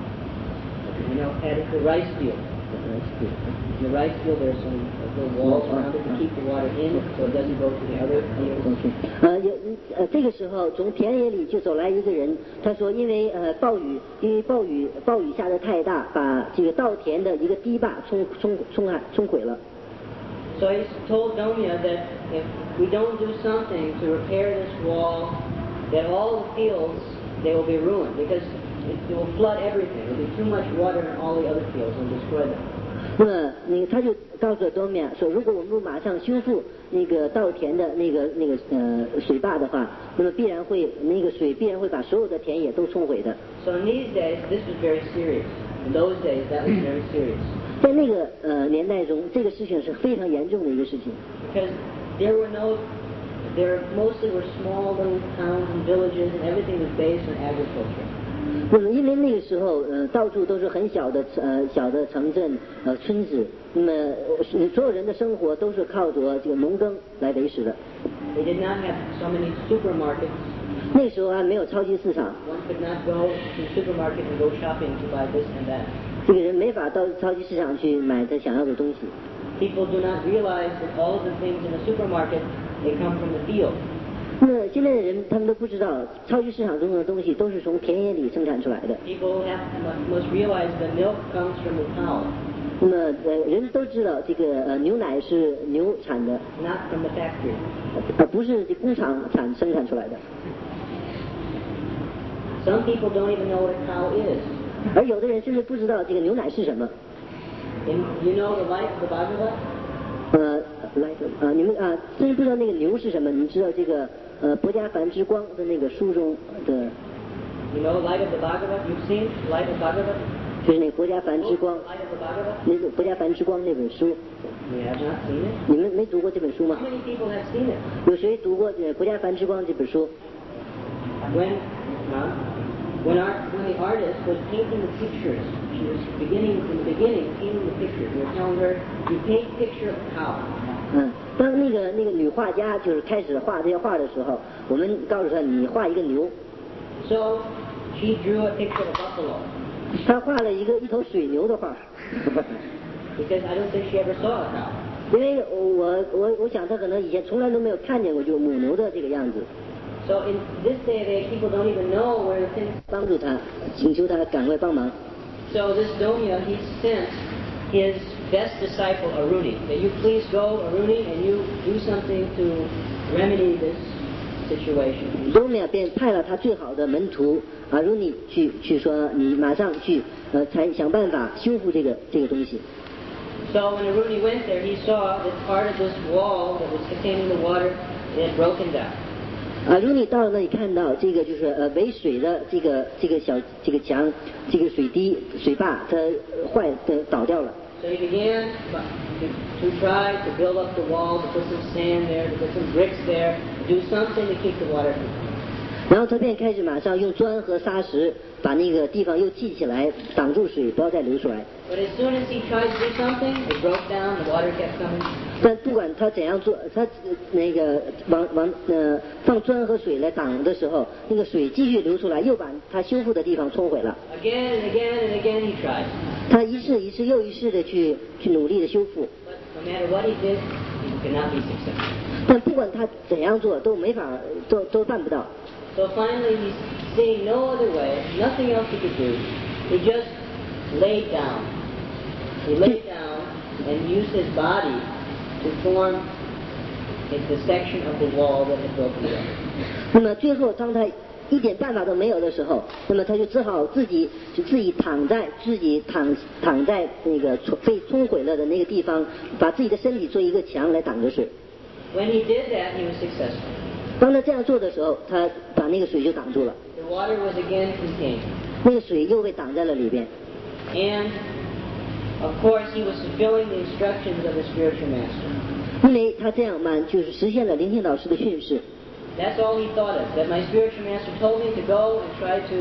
You know, paddy, the rice field. In the rice field, there's some little walls around it to keep the water in, so it doesn't go to the other fields. 呃，有呃，这个时候从田野里就走来一个人，他说，因为呃暴雨，因为暴雨暴雨下得太大，把这个稻田的一个堤坝冲冲冲海冲毁了。 So he told Domya that if we don't do something to repair this wall, that all the fields they will be ruined because it, it will flood everything. There will be too much water in all the other fields and destroy them. 那么，那他就告诉多米亚说，如果我们不马上修复那个稻田的那个那个呃水坝的话，那么必然会那个水必然会把所有的田野都冲毁的。 So in these days, this was very serious. In those days, that was very serious. 在那个呃年代中，这个事情是非常严重的一个事情。 Because there were no, there mostly were small little towns and villages, and everything was based on agriculture. 那么因为那个时候呃到处都是很小的呃小的城镇呃村子，那么、呃、所有人的生活都是靠着这个农耕来维持的。 They did not have so many supermarkets. 那时候还没有超级市场。 One could not go to the supermarket and go shopping to buy this and that. 这个人没法到超级市场去买他想要的东西。 People do not realize that all the things in the supermarket they come from the field. 那么现在的人他们都不知道，超级市场中的东西都是从田野里生产出来的。 People have must realize that milk comes from the cow. 那么呃人都知道这个呃牛奶是牛产的 ，not from the factory. 而不是这工厂产生产出来的。 Some people don't even know what a cow is. 而有的人甚至不知道这个牛奶是什么。 In, you know the life of the Bhagavad? 呃，来啊，你们啊，甚至不知道那个牛是什么？你知道这个呃《博家梵之光》的那个书中的。 You know Light of the Bhagavad? You've seen Light of Bhagavad? 就是那个《博家梵之光》。 Light of the Bhagavad? 那个《博家梵之光》那本书。 You have not seen it? 你们没读过这本书吗？ How many people have seen it? 有谁读过《博家梵之光》这本书？ When, huh? When, our, when the artist was painting the pictures, she was beginning in the beginning painting the pictures. We were telling her, you paint a picture of a cow. 嗯，当那个那个女画家就是开始画这些画的时候，我们告诉她你画一个牛。 So she drew a picture of a buffalo. 她画了一个一头水牛的画。 Because I don't think she ever saw a cow. 因为我我我想她可能以前从来都没有看见过就母牛的这个样子。 So in this day and age, people don't even know where the things. 帮助她，请求她赶快帮忙。 So this Domya, he sent his best disciple Aruni. That you please go, Aruni, and you do something to remedy this situation. Domya 便派了他最好的门徒 Aruni 去去说，你马上去呃，才想办法修复这个这个东西。 So when Aruni went there, he saw that part of this wall that was containing the water it had broken down. 啊，如你到了那里看到这个就是呃围水的这个这个小这个墙，这个水滴水坝它坏的倒掉了。 So he began to, to try to build up the wall, to put some sand there, to put some bricks there, to do something to keep the water from flowing. 然后他便开始马上用砖和砂石把那个地方又砌起来，挡住水，不要再流出来。 But as soon as he tried to do something, it broke down. The water kept coming. 但不管他怎样做，他那个往往呃放砖和水来挡的时候，那个水继续流出来，又把他修复的地方冲毁了。 Again and again and again he tried. 他一次一次又一次的去去努力的修复。 But no matter what he did, he could not be successful. 但不管他怎样做，都没法，都都办不到。 So finally, he's seeing no other way, nothing else he could do. He just laid down. He laid down and used his body to form the section of the wall that had broken down. 那么最后，当他一点办法都没有的时候，那么他就只好自己就自己躺在自己躺躺在那个被冲毁了的那个地方，把自己的身体做一个墙来挡着水。 When he did that, he was successful. 当他这样做的时候，他把那个水就挡住了。 The water was again contained. 那个水又被挡在了里边。 And of course, he was fulfilling the instructions of the spiritual master. 因为他这样嘛，就是实现了灵性导师的训示。 That's all he thought of. That my spiritual master told me to go and try to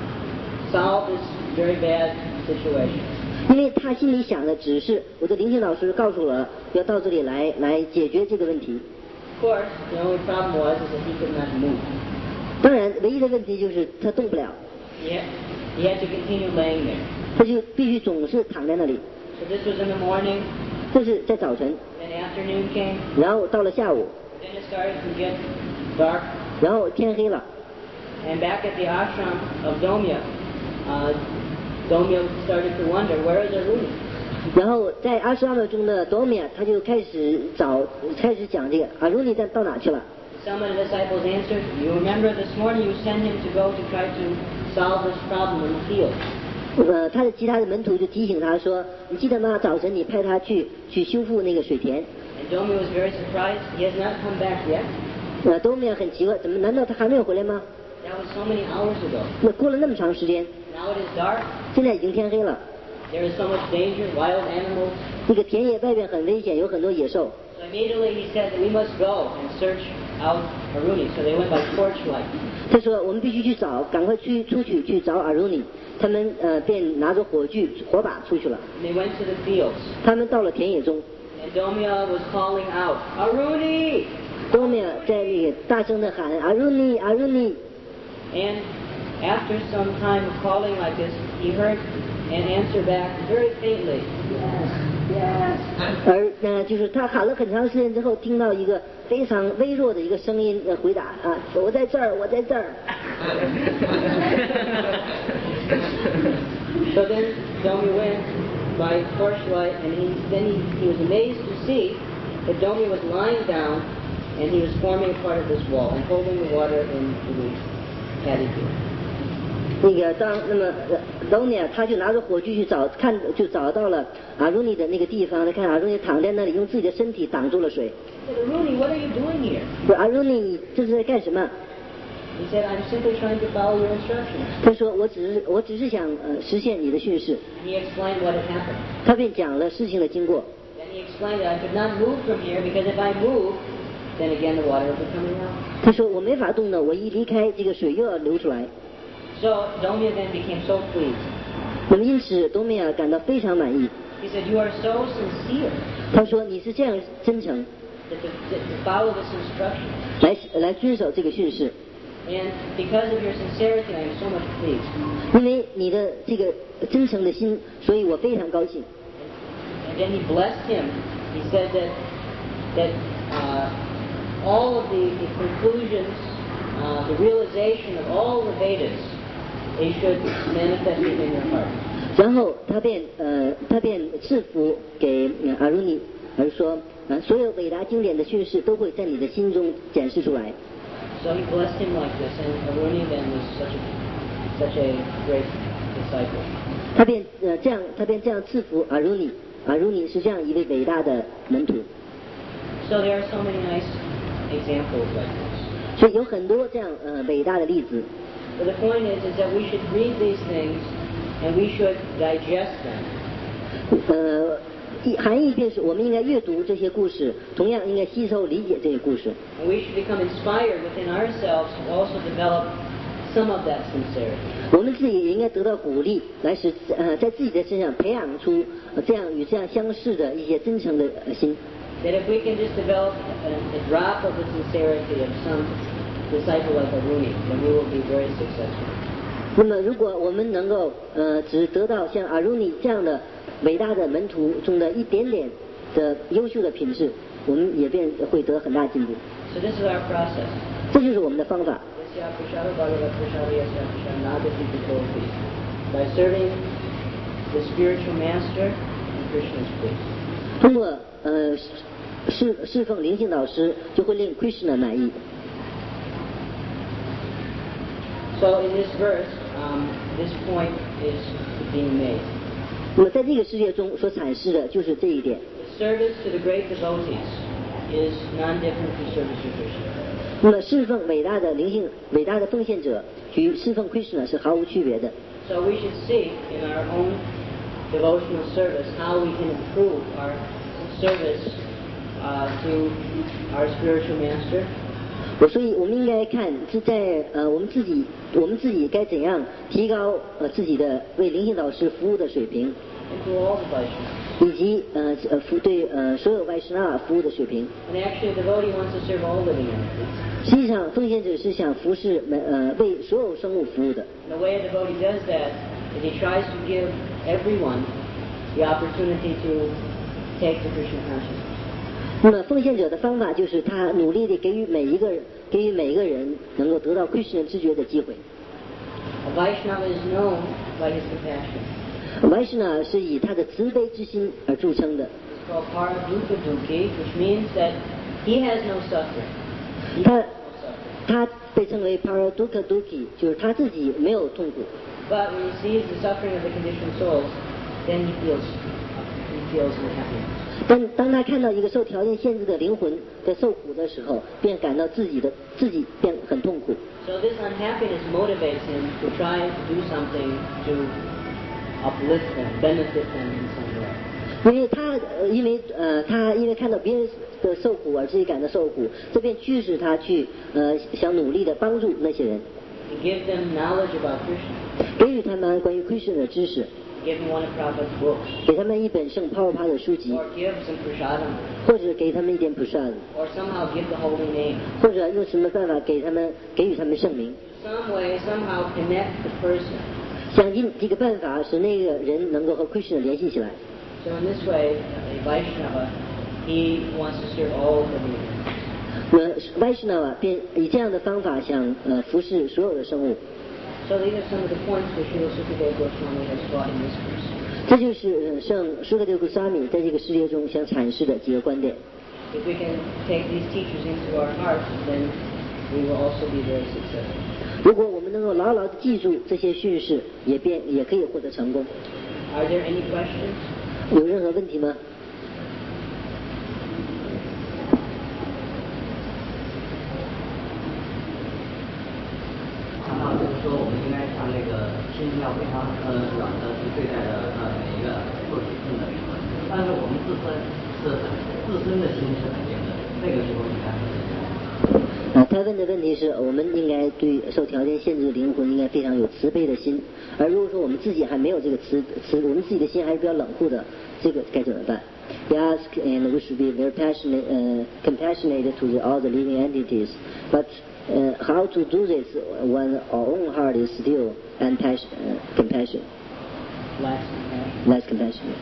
solve this very bad situation. 因为他心里想的只是我的灵性导师告诉我要到这里来来解决这个问题。 Of course, the only problem was is that he could not move. 当然，唯一的问题就是他动不了。 He had, he had to continue laying there. 他就必须总是躺在那里。 So this was in the morning. 这是在早晨。 Then afternoon came. 然后到了下午。 Then it started to get dark. 然后天黑了。 And back at the ashram of Domya, uh, Domya started to wonder, where is Aruni? 然后在阿斯拉姆中的多米亚，他就开始找，开始讲这个阿如尼在到哪去了。 Some of the disciples answered, you remember this morning you sent him to go to try to solve this problem in the field. 呃，他的其他的门徒就提醒他说，你记得吗？早晨你派他去去修复那个水田。 And Domya was very surprised. He has not come back yet. 呃，多米亚很奇怪，怎么难道他还没有回来吗？ That was so many hours ago. 那过了那么长时间。 Now it is dark. 现在已经天黑了。 There is so much danger, wild animals. 这个田野外面很危险，有很多野兽。 So immediately he said that we must go and search out Aruni. So they went by torchlight. 他说我们必须去找，赶快去出去去找阿如尼。他们呃便拿着火炬火把出去了。 And they went to the fields. 他们到了田野中。 And Domya was calling out, Aruni! 多米亚在那个大声的喊阿如尼阿如尼。 And after some time of calling like this, he heard an answer back very faintly. Yes, yes. 而呃，就是他喊了很长时间之后，听到一个非常微弱的一个声音呃回答啊，我在这儿，我在这儿。 So then Domi went by torchlight, and he, then he, he was amazed to see that Domi was lying down, and he was forming a part of this wall and holding the water into the paddy field. 那个当那么东尼他就拿着火炬去找，看就找到了阿如尼的那个地方，他看阿如尼躺在那里，用自己的身体挡住了水。 He said, Aruni, what are you doing here? 说阿如尼，你这是在干什么？ He said, I'm simply trying to follow your instructions. 他说我只是我只是想呃实现你的训示。 And he explained what had happened. 他便讲了事情的经过。 Then he explained that I could not move from here because if I move, then again the water would be coming out. 他说我没法动的，我一离开这个水又要流出来。 So Domya then became so pleased. 那么因此多米亚感到非常满意。 He said, you are so sincere 他说你是这样真诚， that to, to, to follow this instruction. 来来遵守这个训示。 And because of your sincerity, I am so much pleased. 因为你的这个真诚的心，所以我非常高兴。 And then he blessed him. He said that that uh, all of the, the conclusions, uh, the realization of all the Vedas, they should manifest within your heart. 然后他便呃他便赐福给阿如尼，而说呃所有伟大经典的叙事都会在你的心中展示出来。 So he blessed him like this, and Aruni then was such a such a great disciple. 他便呃这样他便这样赐福阿如尼， 阿如尼是这样一位伟大的门徒。 So there are so many nice examples like this. 所以有很多这样呃伟大的例子。 But the point is, is that we should read these things and we should digest them. 呃，含义便是我们应该阅读这些故事，同样应该吸收理解这些故事。 And we should become inspired within ourselves to also develop some of that sincerity. 我们自己也应该得到鼓励，来使呃在自己的身上培养出、呃、这样与这样相似的一些真诚的、呃、心。 That if we can just develop a, a drop of the sincerity of some disciple like Aruni, then we will be very successful. 那么，如果我们能够呃只得到像阿如尼这样的伟大的门徒中的一点点的优秀的品质，我们也便会得很大进步。 So this is our process. 这就是我们的方法。 By serving the spiritual master and Krishna's priest. 通过呃侍侍奉灵性导师，就会令 Krishna 满意。 So in this verse, um, this point is being made. 那么在这个世界中所阐释的就是这一点。 The service to the great devotees is non-different from service to Krishna. 那么侍奉伟大的灵性、伟大的奉献者与侍奉 Krishna 是毫无区别的。 So we should seek in our own devotional service how we can improve our service uh, to our spiritual master. 所以我们应该看是在呃我们自己我们自己该怎样提高呃自己的为灵性导师服务的水平， And to all the Vaishnavas. 以及呃呃服对呃所有 Vaishnava 服务的水平。 And actually, a devotee wants to serve all living entities. 实际上，奉献者是想服侍呃为所有生物服务的。 And the way a devotee does that is he tries to give everyone the opportunity to take the Krishna consciousness. 那么奉献者的方法就是他努力地给予每一个人，给予每一个人能够得到 Krishna 知觉的机会。 A Vaishnava is known by his compassion. Vaishnava 是以他的慈悲之心而著称的。 It's called Paradukkadukki, which means that he has no suffering. He 他 has no suffering. 他被称为 Paradukkadukki， 就是他自己没有痛苦。 But when he sees the suffering of the conditioned souls, then he feels he feels unhappiness. 但当他看到一个受条件限制的灵魂在受苦的时候，便感到自己的自己便很痛苦。 So this unhappiness motivates him to try to do something to uplift them, benefit them in some way. 因为他呃因为呃他因为看到别人的受苦而自己感到受苦，这便驱使他去呃想努力的帮助那些人， To give them knowledge about Krishna. 给予他们关于 Krishna 的知识， Give them one of Prabhupada's books. 给他们一本圣 Prabhupada 的书籍， Or give some prasadam. 或者给他们一点 prasad， Or somehow give the holy name. 或者用什么办法给他们给予他们圣名， Some way, somehow connect the person. 想尽这个办法使那个人能够和 Krishna 联系起来。 So in this way, a Vaishnava, he wants to serve all living entities. 那 Vaishnava 便以这样的方法想呃服侍所有的生物。 So these are some of the points that Srila Sukadeva Goswami has taught in this verse. 这就是呃圣苏格德古萨米在这个世界中想阐释的几个观点。 If we can take these teachers into our hearts, then we will also be very successful. 如果我们能够牢牢地记住这些训示，也便也可以获得成功。 Are there any questions? 有任何问题吗？ 谈到就是说，我们应该像那个心要非常呃软的去对待的呃每一个做体证的灵魂，但是我们自身是自身的心是很坚韧，那个时候应该是怎样？ 啊，他问的问题是我们应该对受条件限制的灵魂应该非常有慈悲的心，而如果说我们自己还没有这个慈慈，我们自己的心还是比较冷酷的，这个该怎么办？ He asked, and we should be very passionate, uh, compassionate to the, all the living entities, but uh, how to do this when our own heart is still unpassion, uh, compassion, Last compassion. less compassionate?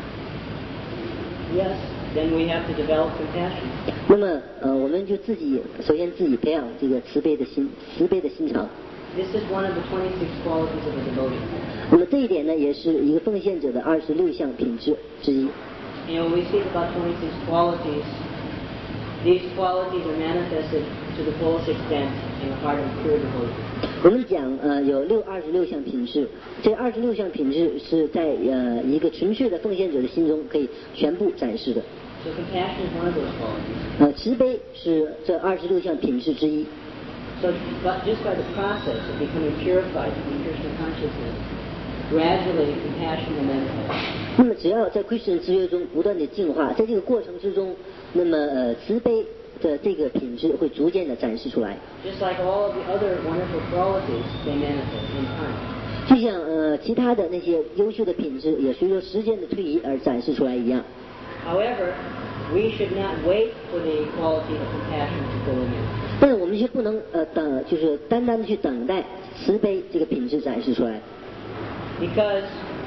Yes. Then we have to develop compassion. 那么，呃，我们就自己首先自己培养这个慈悲的心，慈悲的心肠。 This is one of the twenty-six qualities of a devotee. 那么这一点呢，也是一个奉献者的二十六项品质之一。 You know, when we speak about twenty-six qualities, these qualities are manifested to the fullest extent in the heart of a pure devotee. 我们讲呃有六二十六项品质，这二十六项品质是在呃一个纯粹的奉献者的心中可以全部展示的。 So compassion is one of those qualities. 呃，慈悲是这二十六项品质之一。 So but just by the process of becoming purified in Krishna consciousness, gradually compassion will manifest. 那么只要在 Krishna 之约中不断的进化，在这个过程之中，那么呃慈悲的这个品质会逐渐的展示出来。 Just like all of the other wonderful qualities, they manifest in time. 就像呃其他的那些优秀的品质也随着时间的推移而展示出来一样。 However, we should not wait for the quality of compassion to go in. 但是我们却不能呃等，就是单单的去等待慈悲这个品质展示出来。 Because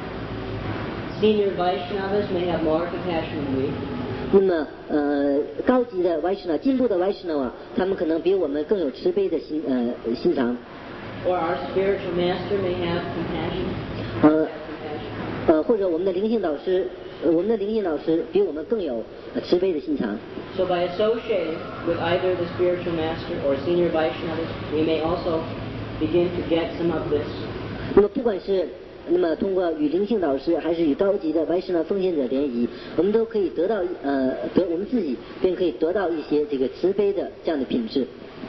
senior Vaishnavas may have more compassion than we. 那么呃高级的 Vaishnava 进步的 Vaishnava 他们可能比我们更有慈悲的心呃心肠。 Or our spiritual master may have compassion. 呃呃或者我们的灵性导师，呃我们的灵性导师比我们更有呃慈悲的心肠。 So by associating with either the spiritual master or senior Vaishnavas, we may also begin to get some of this. 那么不管是那么通过与灵性导师还是与高级的 Vaishnava 奉献者联谊，我们都可以得到呃得我们自己便可以得到一些这个慈悲的这样的品质。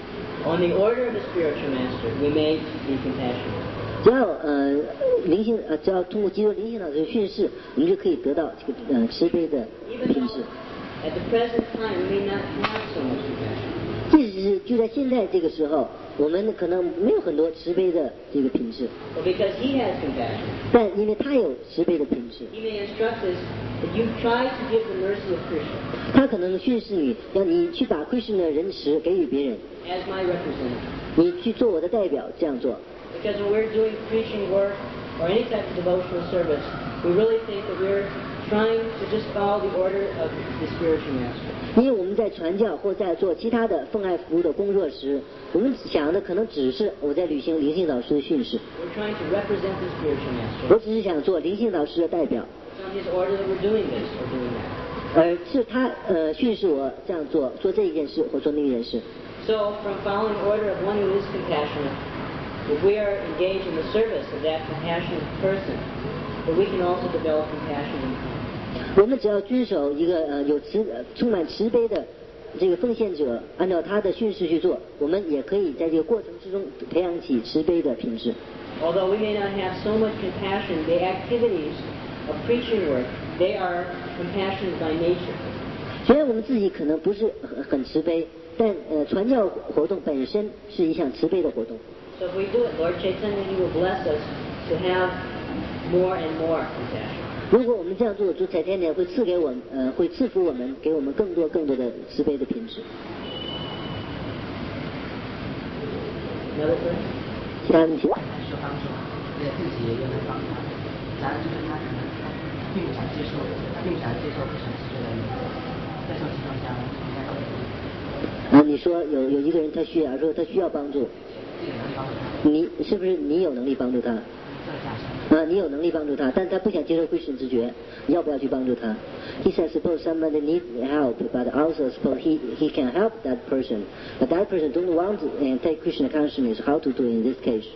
On the order of the spiritual master, we may be compassionate. 只要呃灵性呃只要通过基督灵性导师的训示，我们就可以得到这个呃慈悲的品质。 At the present time, we may not have so much compassion. 即使是就在现在这个时候，我们可能没有很多慈悲的这个品质。 But because he has compassion, 但因为他有慈悲的品质， he may instruct us that you try to give the mercy of Krishna 他可能训示你，让你去把 Krishna 的仁慈给予别人， as my representative. 你去做我的代表，这样做。 Because when we're doing preaching work or any type of devotional service, we really think that we're trying to just follow the order of the spiritual master. 因为我们在传教或在做其他的奉爱服务的工作时，我们想的可能只是我在履行灵性导师的训示， We're trying to represent the spiritual master. 我只是想做灵性导师的代表， It's not his order that we're doing this or doing that. 而是他呃训示我这样做，做这一件事或做那一件事。 So, from following order of one who is compassionate, if we are engaged in the service of that compassionate person, that we can also develop compassion in time. 我们只要遵守一个呃有慈呃充满慈悲的这个奉献者，按照他的训示去做，我们也可以在这个过程之中培养起慈悲的品质。 Although we may not have so much compassion, the activities of preaching work, they are compassionate by nature. 虽然我们自己可能不是很很慈悲，但呃传教活动本身是一项慈悲的活动。 So if we do it, Lord Chaitanya, He will bless us to have more and more compassion. 如果我们这样做，主宰天年会赐给我们呃会赐福我们，给我们更多更多的慈悲的品质。 Another question? 其他问题？ 是帮助对自己又来帮他，假如就是他可能他并不想接受，他并不想接受不想接受的人，在这种情况下，应该怎么做？ 啊，你说有有一个人他需要说他需要帮助， 这个能力帮助他， 你是不是你有能力帮助他？ 这个价值。 啊，你有能力帮助他，但他不想接受Krishna知觉，你要不要去帮助他 ？He says, suppose somebody needs help, but also suppose he he can help that person, but that person don't want to uh, take Krishna consciousness. How to do in this case?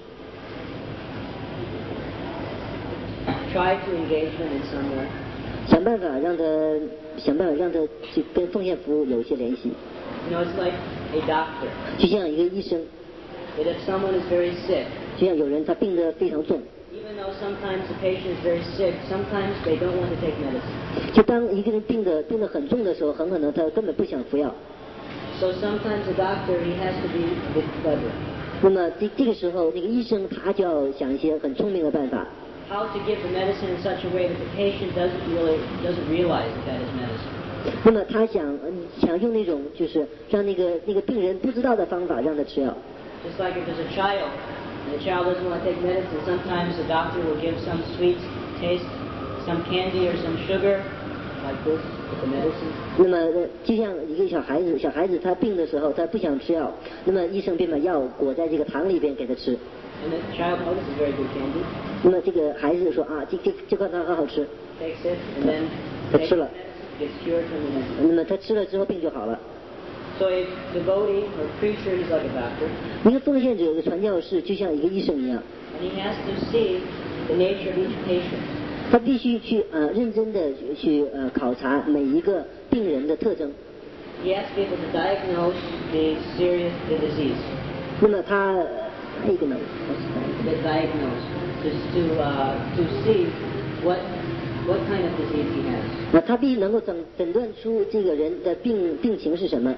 Try to engage them in some way. 想办法让他想办法让他去跟奉献服务有一些联系， You know, it's like a doctor. 就像一个医生， That if someone is very sick, 就像有人他病得非常重， even though sometimes the patient is very sick, sometimes they don't want to take medicine. 就当一个人病得病得很重的时候，很可能他根本不想服药。 So sometimes the doctor, he has to be a bit clever. 那么这这个时候，那个医生他就要想一些很聪明的办法， How to give the medicine in such a way that the patient doesn't really doesn't realize that that is medicine. 那么他想嗯想用那种就是让那个那个病人不知道的方法让他吃药。 Just like if there's a child, and the child doesn't want to take medicine, sometimes the doctor will give some sweet taste, some candy or some sugar, like this, with the medicine. 那么呃就像一个小孩子，小孩子他病的时候他不想吃药，那么医生便把药裹在这个糖里边给他吃。 And the child, oh, this is very good candy. 那么这个孩子说啊，这这这块糖好好吃。 Takes it, and then That's takes the right. medicine, gets cured from the medicine. 那么他吃了之后病就好了。 So a devotee or preacher is like a doctor, 一个奉献者、一个传教士就像一个医生一样， and he has to see the nature of each patient. 他必须去呃认真的去呃考察每一个病人的特征。 He has to be able to diagnose the serious the disease. 那么他还有一个呢， The diagnose is to uh, to see what what kind of disease he has. 那他必须能够诊诊断出这个人的病病情是什么。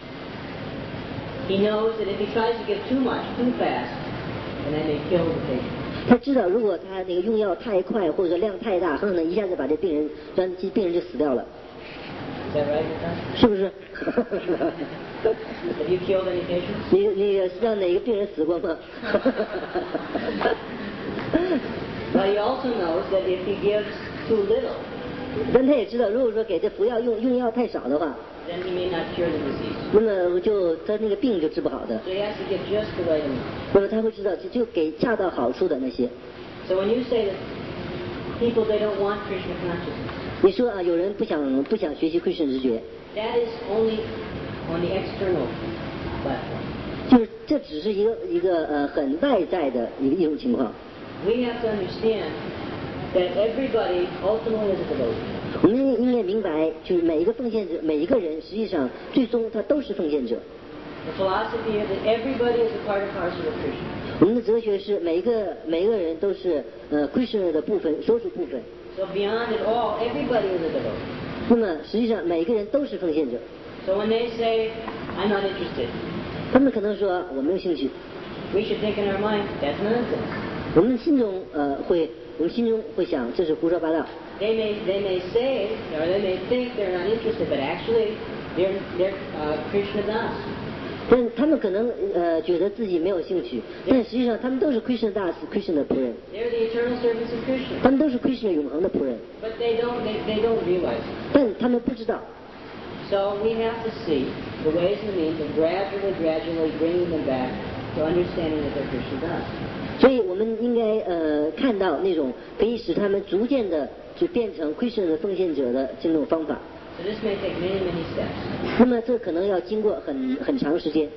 He knows that if he tries to give too much too fast, then that may kill the patient. 他知道，如果他那个用药太快或者量太大，很可能一下子把这病人让这病人就死掉了， Is that right, Natasha? 是不是？ Have you killed any patients? 你你让哪个病人死过吗？ But he also knows that if he gives too little, 但他也知道，如果说给这服药用用药太少的话， then he may not cure the disease. 那么就他那个病就治不好的。 So he has to give just the right amount. 那么他会知道，就就给恰到好处的那些。 So when you say that people they don't want Krishna consciousness, 你说啊，有人不想不想学习Krishna直觉， that is only on the external platform. 就是这只是一个一个呃很外在的一个一种情况。 We have to understand that everybody ultimately is a devotee. 我们应该明白，就是每一个奉献者，每一个人实际上最终他都是奉献者。 The philosophy is that everybody is a part and parcel of Krishna. 我们的哲学是每一个每一个人都是呃 Krishna 的部分，所属部分。 So beyond it all, everybody is a devotee. 那么实际上每一个人都是奉献者。 So when they say, I'm not interested, 他们可能说我没有兴趣， we should think in our mind, that's nonsense. 我们心中呃会，我们心中会想这是胡说八道。 They may, they may say, or they may think they're not interested, but actually they're, they're uh, Krishna das. 但他们可能呃觉得自己没有兴趣，但实际上他们都是 Krishna Das Krishna 的仆人， They're the eternal servants of Krishna. 他们都是 Krishna 永恒的仆人， But they don't, they, they don't realize it. 但他们不知道。 So we have to see the ways and the means of gradually, gradually bringing them back to understanding that they're Krishna das. 所以我们应该呃看到那种可以使他们逐渐的就变成 Krishna 的奉献者的这种方法。 So this may take many, many steps. 那么这可能要经过很很长时间。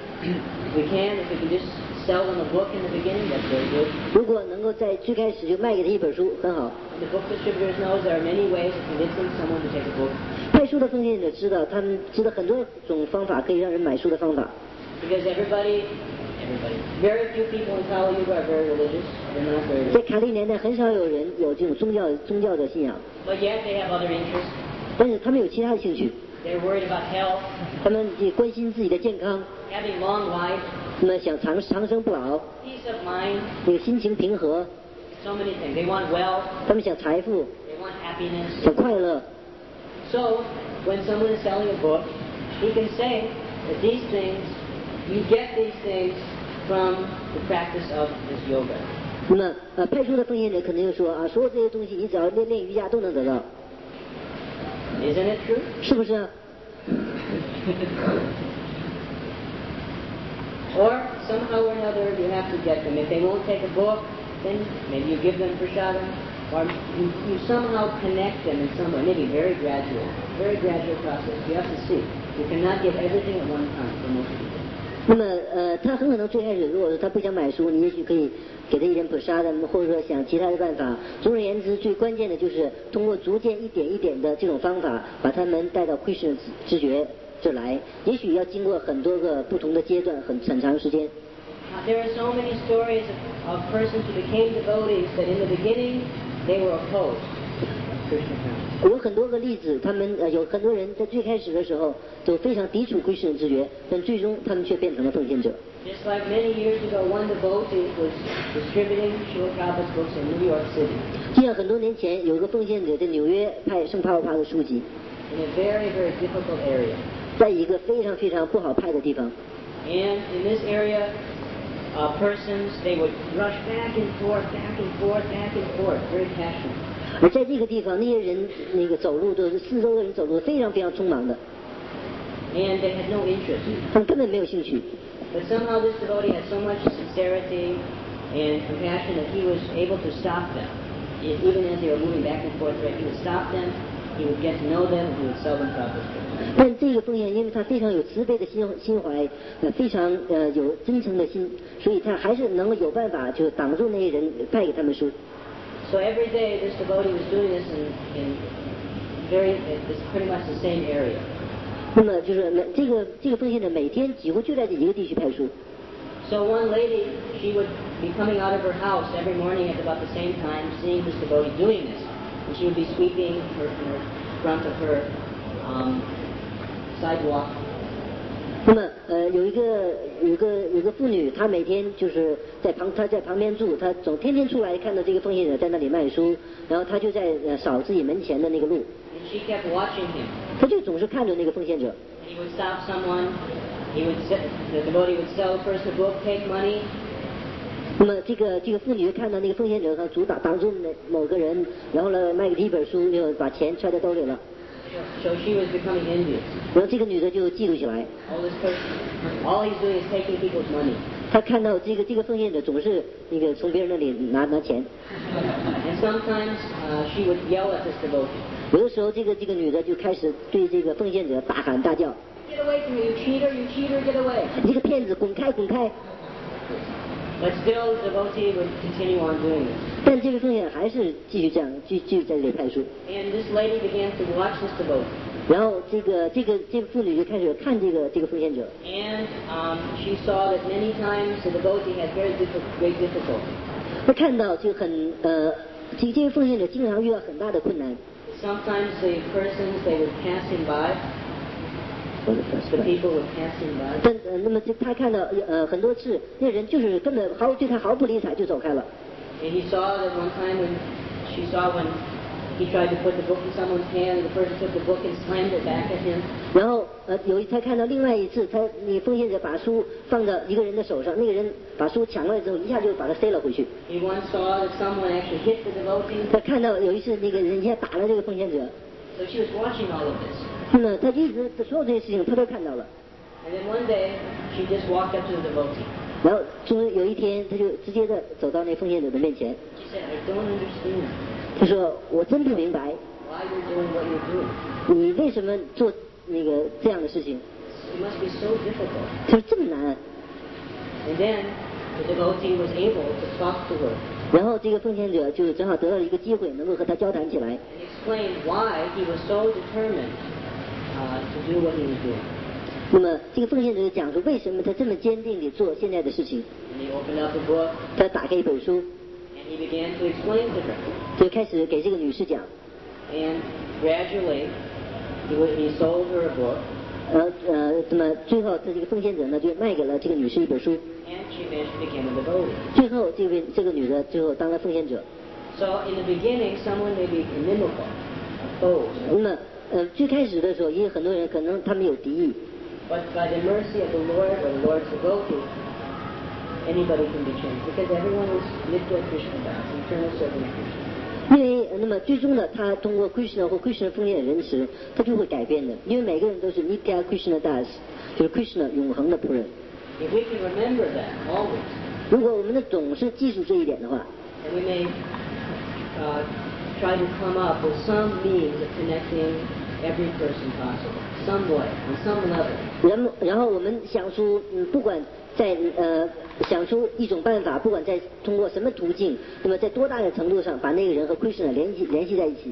We can, if we can just sell them a book in the beginning, that's very good. 如果能够在最开始就卖给他一本书，很好。 The book distributors knows there are many ways of convincing someone to take a book. 卖书的奉献者知道，他们知道很多种方法可以让人买书的方法。 Because everybody, everybody, very few people in Kali Yuga are very religious. They're not very 在 religious. 卡利年代，很少有人有这种宗教宗教的信仰， But yet they have other interests. 但是他们有其他的兴趣， They're worried about health, 他们也关心自己的健康， having long life, 他们想长长生不老， peace of mind, 那个心情平和， so many things. They want wealth, 他们想财富， they want happiness. 想快乐。 So when someone is selling a book, he can say that these things, you get these things from the practice of this yoga. 那么呃，派出的奉献者可能就说啊，所有这些东西你只要练练瑜伽都能得到， Isn't it true? 是不是啊？ Or somehow or another you have to get them. If they won't take a book, then maybe you give them prasadam, or you, you somehow connect them in some way, maybe very gradual, very gradual process. You have to see. You cannot give everything at one time for most people. 那么呃，他很可能最开始如果说他不想买书，你也许可以给他一点 prasad， 或者说想其他的办法。总而言之，最关键的就是通过逐渐一点一点的这种方法，把他们带到 Krishna 知觉这来。也许要经过很多个不同的阶段，很很长时间。 Now, there are so many stories of, of persons who became devotees that in the beginning they were opposed to Krishna consciousness. 有很多个例子，他们呃有很多人在最开始的时候都非常抵触 Krishna 知觉，但最终他们却变成了奉献者。 Just like many years ago, one devotee was distributing Srila Prabhupada's books in New York City 就像很多年前有一个奉献者在纽约派圣帕瓦帕的书籍， in a very, very difficult area. 在一个非常非常不好派的地方。 And in this area, uh, persons, they would rush back and forth, back and forth, back and forth, very passionate. 而在这个地方，那些人那个走路都是四周的人走路非常非常匆忙的， And they had no interest. 他们根本没有兴趣。 But somehow this devotee had so much sincerity and compassion that he was able to stop them. E- Even as they were moving back and forth, right, he would stop them he would get to know them, he would sell them propositions. 但这个奉献，因为他非常有慈悲的心心怀，呃，非常呃有真诚的心，所以他还是能够有办法，就挡住那些人派给他们书。 So every day, this devotee was doing this in, in very, it's pretty much the same area. 那么就是每这个这个奉献者每天几乎就在这一个地区派书。 So one lady, she would be coming out of her house every morning at about the same time, seeing this devotee doing this, and she would be sweeping her, her front of her um, sidewalk. 那么呃有一个有一个有一个妇女，她每天就是在旁她在旁边住，她总天天出来看到这个奉献者在那里卖书，然后她就在呃扫自己门前的那个路。 And she kept watching him. 她就总是看着那个奉献者。 And he would stop someone. He would sell, the devotee would sell a person a book, take money. 那么这个这个妇女看到那个奉献者，她阻挡挡住某个人，然后呢卖给一本书，就把钱揣在兜里了。 So she was becoming envious. 然后这个女的就嫉妒起来。 All this person, all he's doing is taking people's money. 她看到这个这个奉献者总是那个从别人那里拿拿钱。 And sometimes uh, she would yell at this devotee. 有的时候这个这个女的就开始对这个奉献者大喊大叫。 Get away from me, you cheater, you cheater, get away. 你这个骗子，滚开滚开。 But still, the devotee would continue on doing this. 但这位奉献还是继续这样，继继续在这里派书。 And this lady began to watch this devotee. 然后这个这个这个妇女就开始看这个这个奉献者。 And um, she saw that many times the devotee had very difficult, great difficulty. 她看到就很呃，这这位奉献者经常遇到很大的困难。 Sometimes the persons they would pass him by. The people would pass him by. 但呃，那么这他看到呃很多次，那人就是根本毫对他毫不理睬就走开了。 And he saw that one time when she saw when he tried to put the book in someone's hand, the person took the book and slammed it back at him. 然后呃有一他看到另外一次，他那奉献者把书放到一个人的手上，那个人把书抢过来之后，一下就把他塞了回去。 He once saw that someone actually hit the devotee. 他看到有一次那个人家打了这个奉献者。 So she was watching all of this. 那么他一直所有这些事情他都看到了。 And then one day she just walked up to the devotee. 然后终于有一天，他就直接的走到那奉献者的面前。 She said, "I don't understand. 他说：“我真不明白， Why you're doing what you're doing. 你为什么做那个这样的事情？ It must be so difficult." 就是这么难。” And then the devotee was able to talk to her. 然后这个奉献者就正好得到一个机会，能够和他交谈起来。 And explained why he was so determined uh, to do what he was doing. 那么这个奉献者就讲说，为什么他这么坚定地做现在的事情？ And he opened up a book 他打开一本书， and he began to explain to her. 就开始给这个女士讲。 And gradually he, was, he sold her a book. 呃呃，那么最后这个奉献者呢，就卖给了这个女士一本书。 And she eventually became a devotee. 最后这位这个女的最后当了奉献者。 So in the beginning, someone may be inimical, opposed. 那么呃最开始的时候，也有很多人可能他们有敌意。 But by the mercy of the Lord or the Lord's devotee, anybody can be changed because everyone is Nitya Krishna Das, eternal servant of Krishna. 因为呃那么最终呢，他通过 Krishna 或 Krishna 奉献的仁慈，他就会改变的。因为每个人都是 Nitya Krishna Das， 就是 Krishna 永恒的仆人。 If we can remember that always, 如果我们的总是记住这一点的话， and we may uh, try to come up with some means of connecting every person possible, some way, on some level. 然后然后我们想出，嗯，不管在呃想出一种办法，不管在通过什么途径，那么在多大的程度上把那个人和 Krishna 联系联系在一起。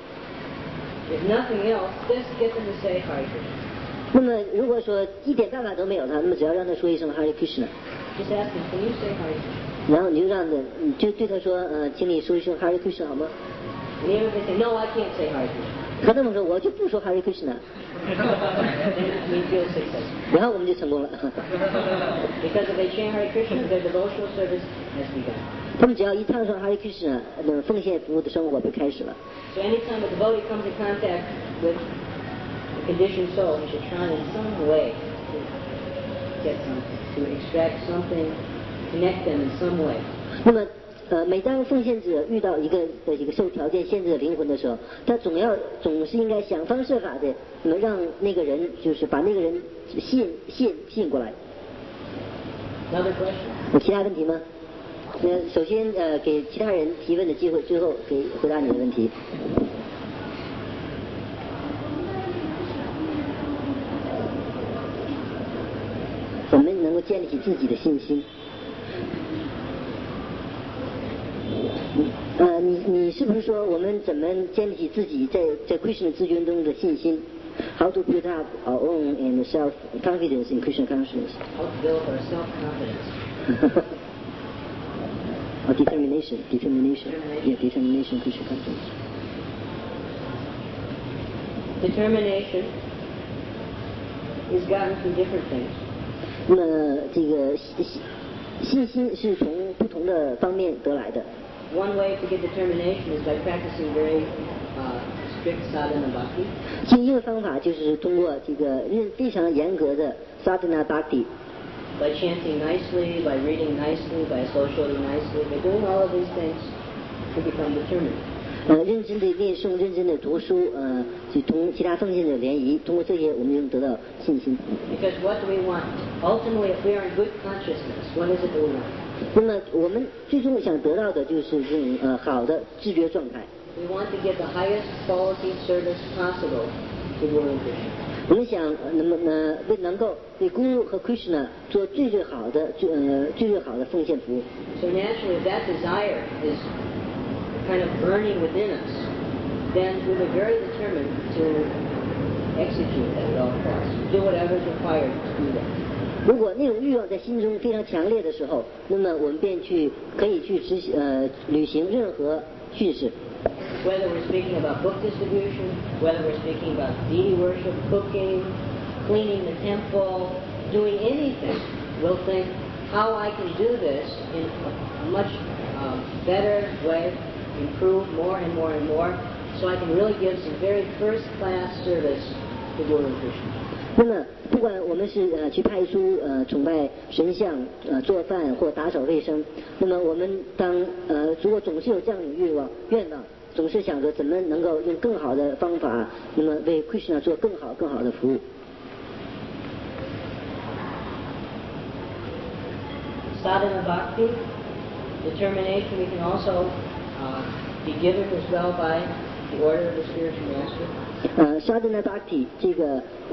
If nothing else, just get them to say Hare Krishna. 那么如果说一点办法都没有他，那么只要让他说一声 Hare Krishna， Just ask them, can you say Hare Krishna? 然后你就让他，你就对他说，呃，请你说一声 Hare Krishna 好吗？ And even if they say, no, I can't say Hare Krishna. 他这么说，我就不说 Hare Krishna， then we feel successful. 然后我们就成功了。 Because if they chant Hare Krishna, their devotional service has begun. 他们只要一唱上 Hare Krishna，那么奉献服务的生活就开始了。 So anytime a devotee comes in contact with a conditioned soul, he should try in some way to get something, to extract something, connect them in some way. 那么，呃，每当奉献者遇到一个的一个受条件限制的灵魂的时候，他总要总是应该想方设法的，那么让那个人就是把那个人吸引吸引吸引过来。 Another question? 有其他问题吗？呃，首先呃给其他人提问的机会，最后给回答你的问题。 建立起自己的信心。呃，你你是不是说我们怎么建立起自己在在 Krishna 自觉中的信心 ？How to build up our own and self confidence in Krishna consciousness? How to build our self confidence? Or determination, determination, Determination. yeah, determination, Krishna consciousness. Determination is gotten from different things. 那么这个信信心是从不同的方面得来的。 One way to get determination is by practicing very uh, strict sadhana bhakti. 其一个方法就是通过这个认非常严格的 sadhana bhakti， By chanting nicely, by reading nicely, by associating nicely, by doing all of these things to become determined. 呃，认真的念诵，认真的读书，呃，去同其他奉献者联谊，通过这些我们就能得到信心。 Because what do we want? Ultimately, if we are in good consciousness, what is it that we want? 那么我们最终想得到的就是这种呃好的知觉状态。 We want to give the highest quality service possible to Guru and Krishna. 我们想呃能不能为能够对 Guru 和 Krishna 做最最好的最呃最最好的奉献服务。 So naturally, if that desire is kind of burning within us, then we are very determined to execute that at all costs, do whatever is required to do that. 如果那种欲望在心中非常强烈的时候，那么我们便去可以去执行呃履行任何训示。 Whether we're speaking about book distribution, whether we're speaking about deity worship, cooking, cleaning the temple, doing anything, we'll think how I can do this in a much uh, better way, improve more and more and more, so I can really give some very first-class service to Guru and Krishna. 那么，不管我们是呃去派出呃崇拜神像、呃做饭或打扫卫生，那么我们当呃如果总是有这样的欲望、愿望，总是想着怎么能够用更好的方法，那么为 Krishna 做更好、更好的服务。 Sadhana bhakti, determination, we can also uh, be given as well by the order of the spiritual master. 呃，sadhana bhakti 这个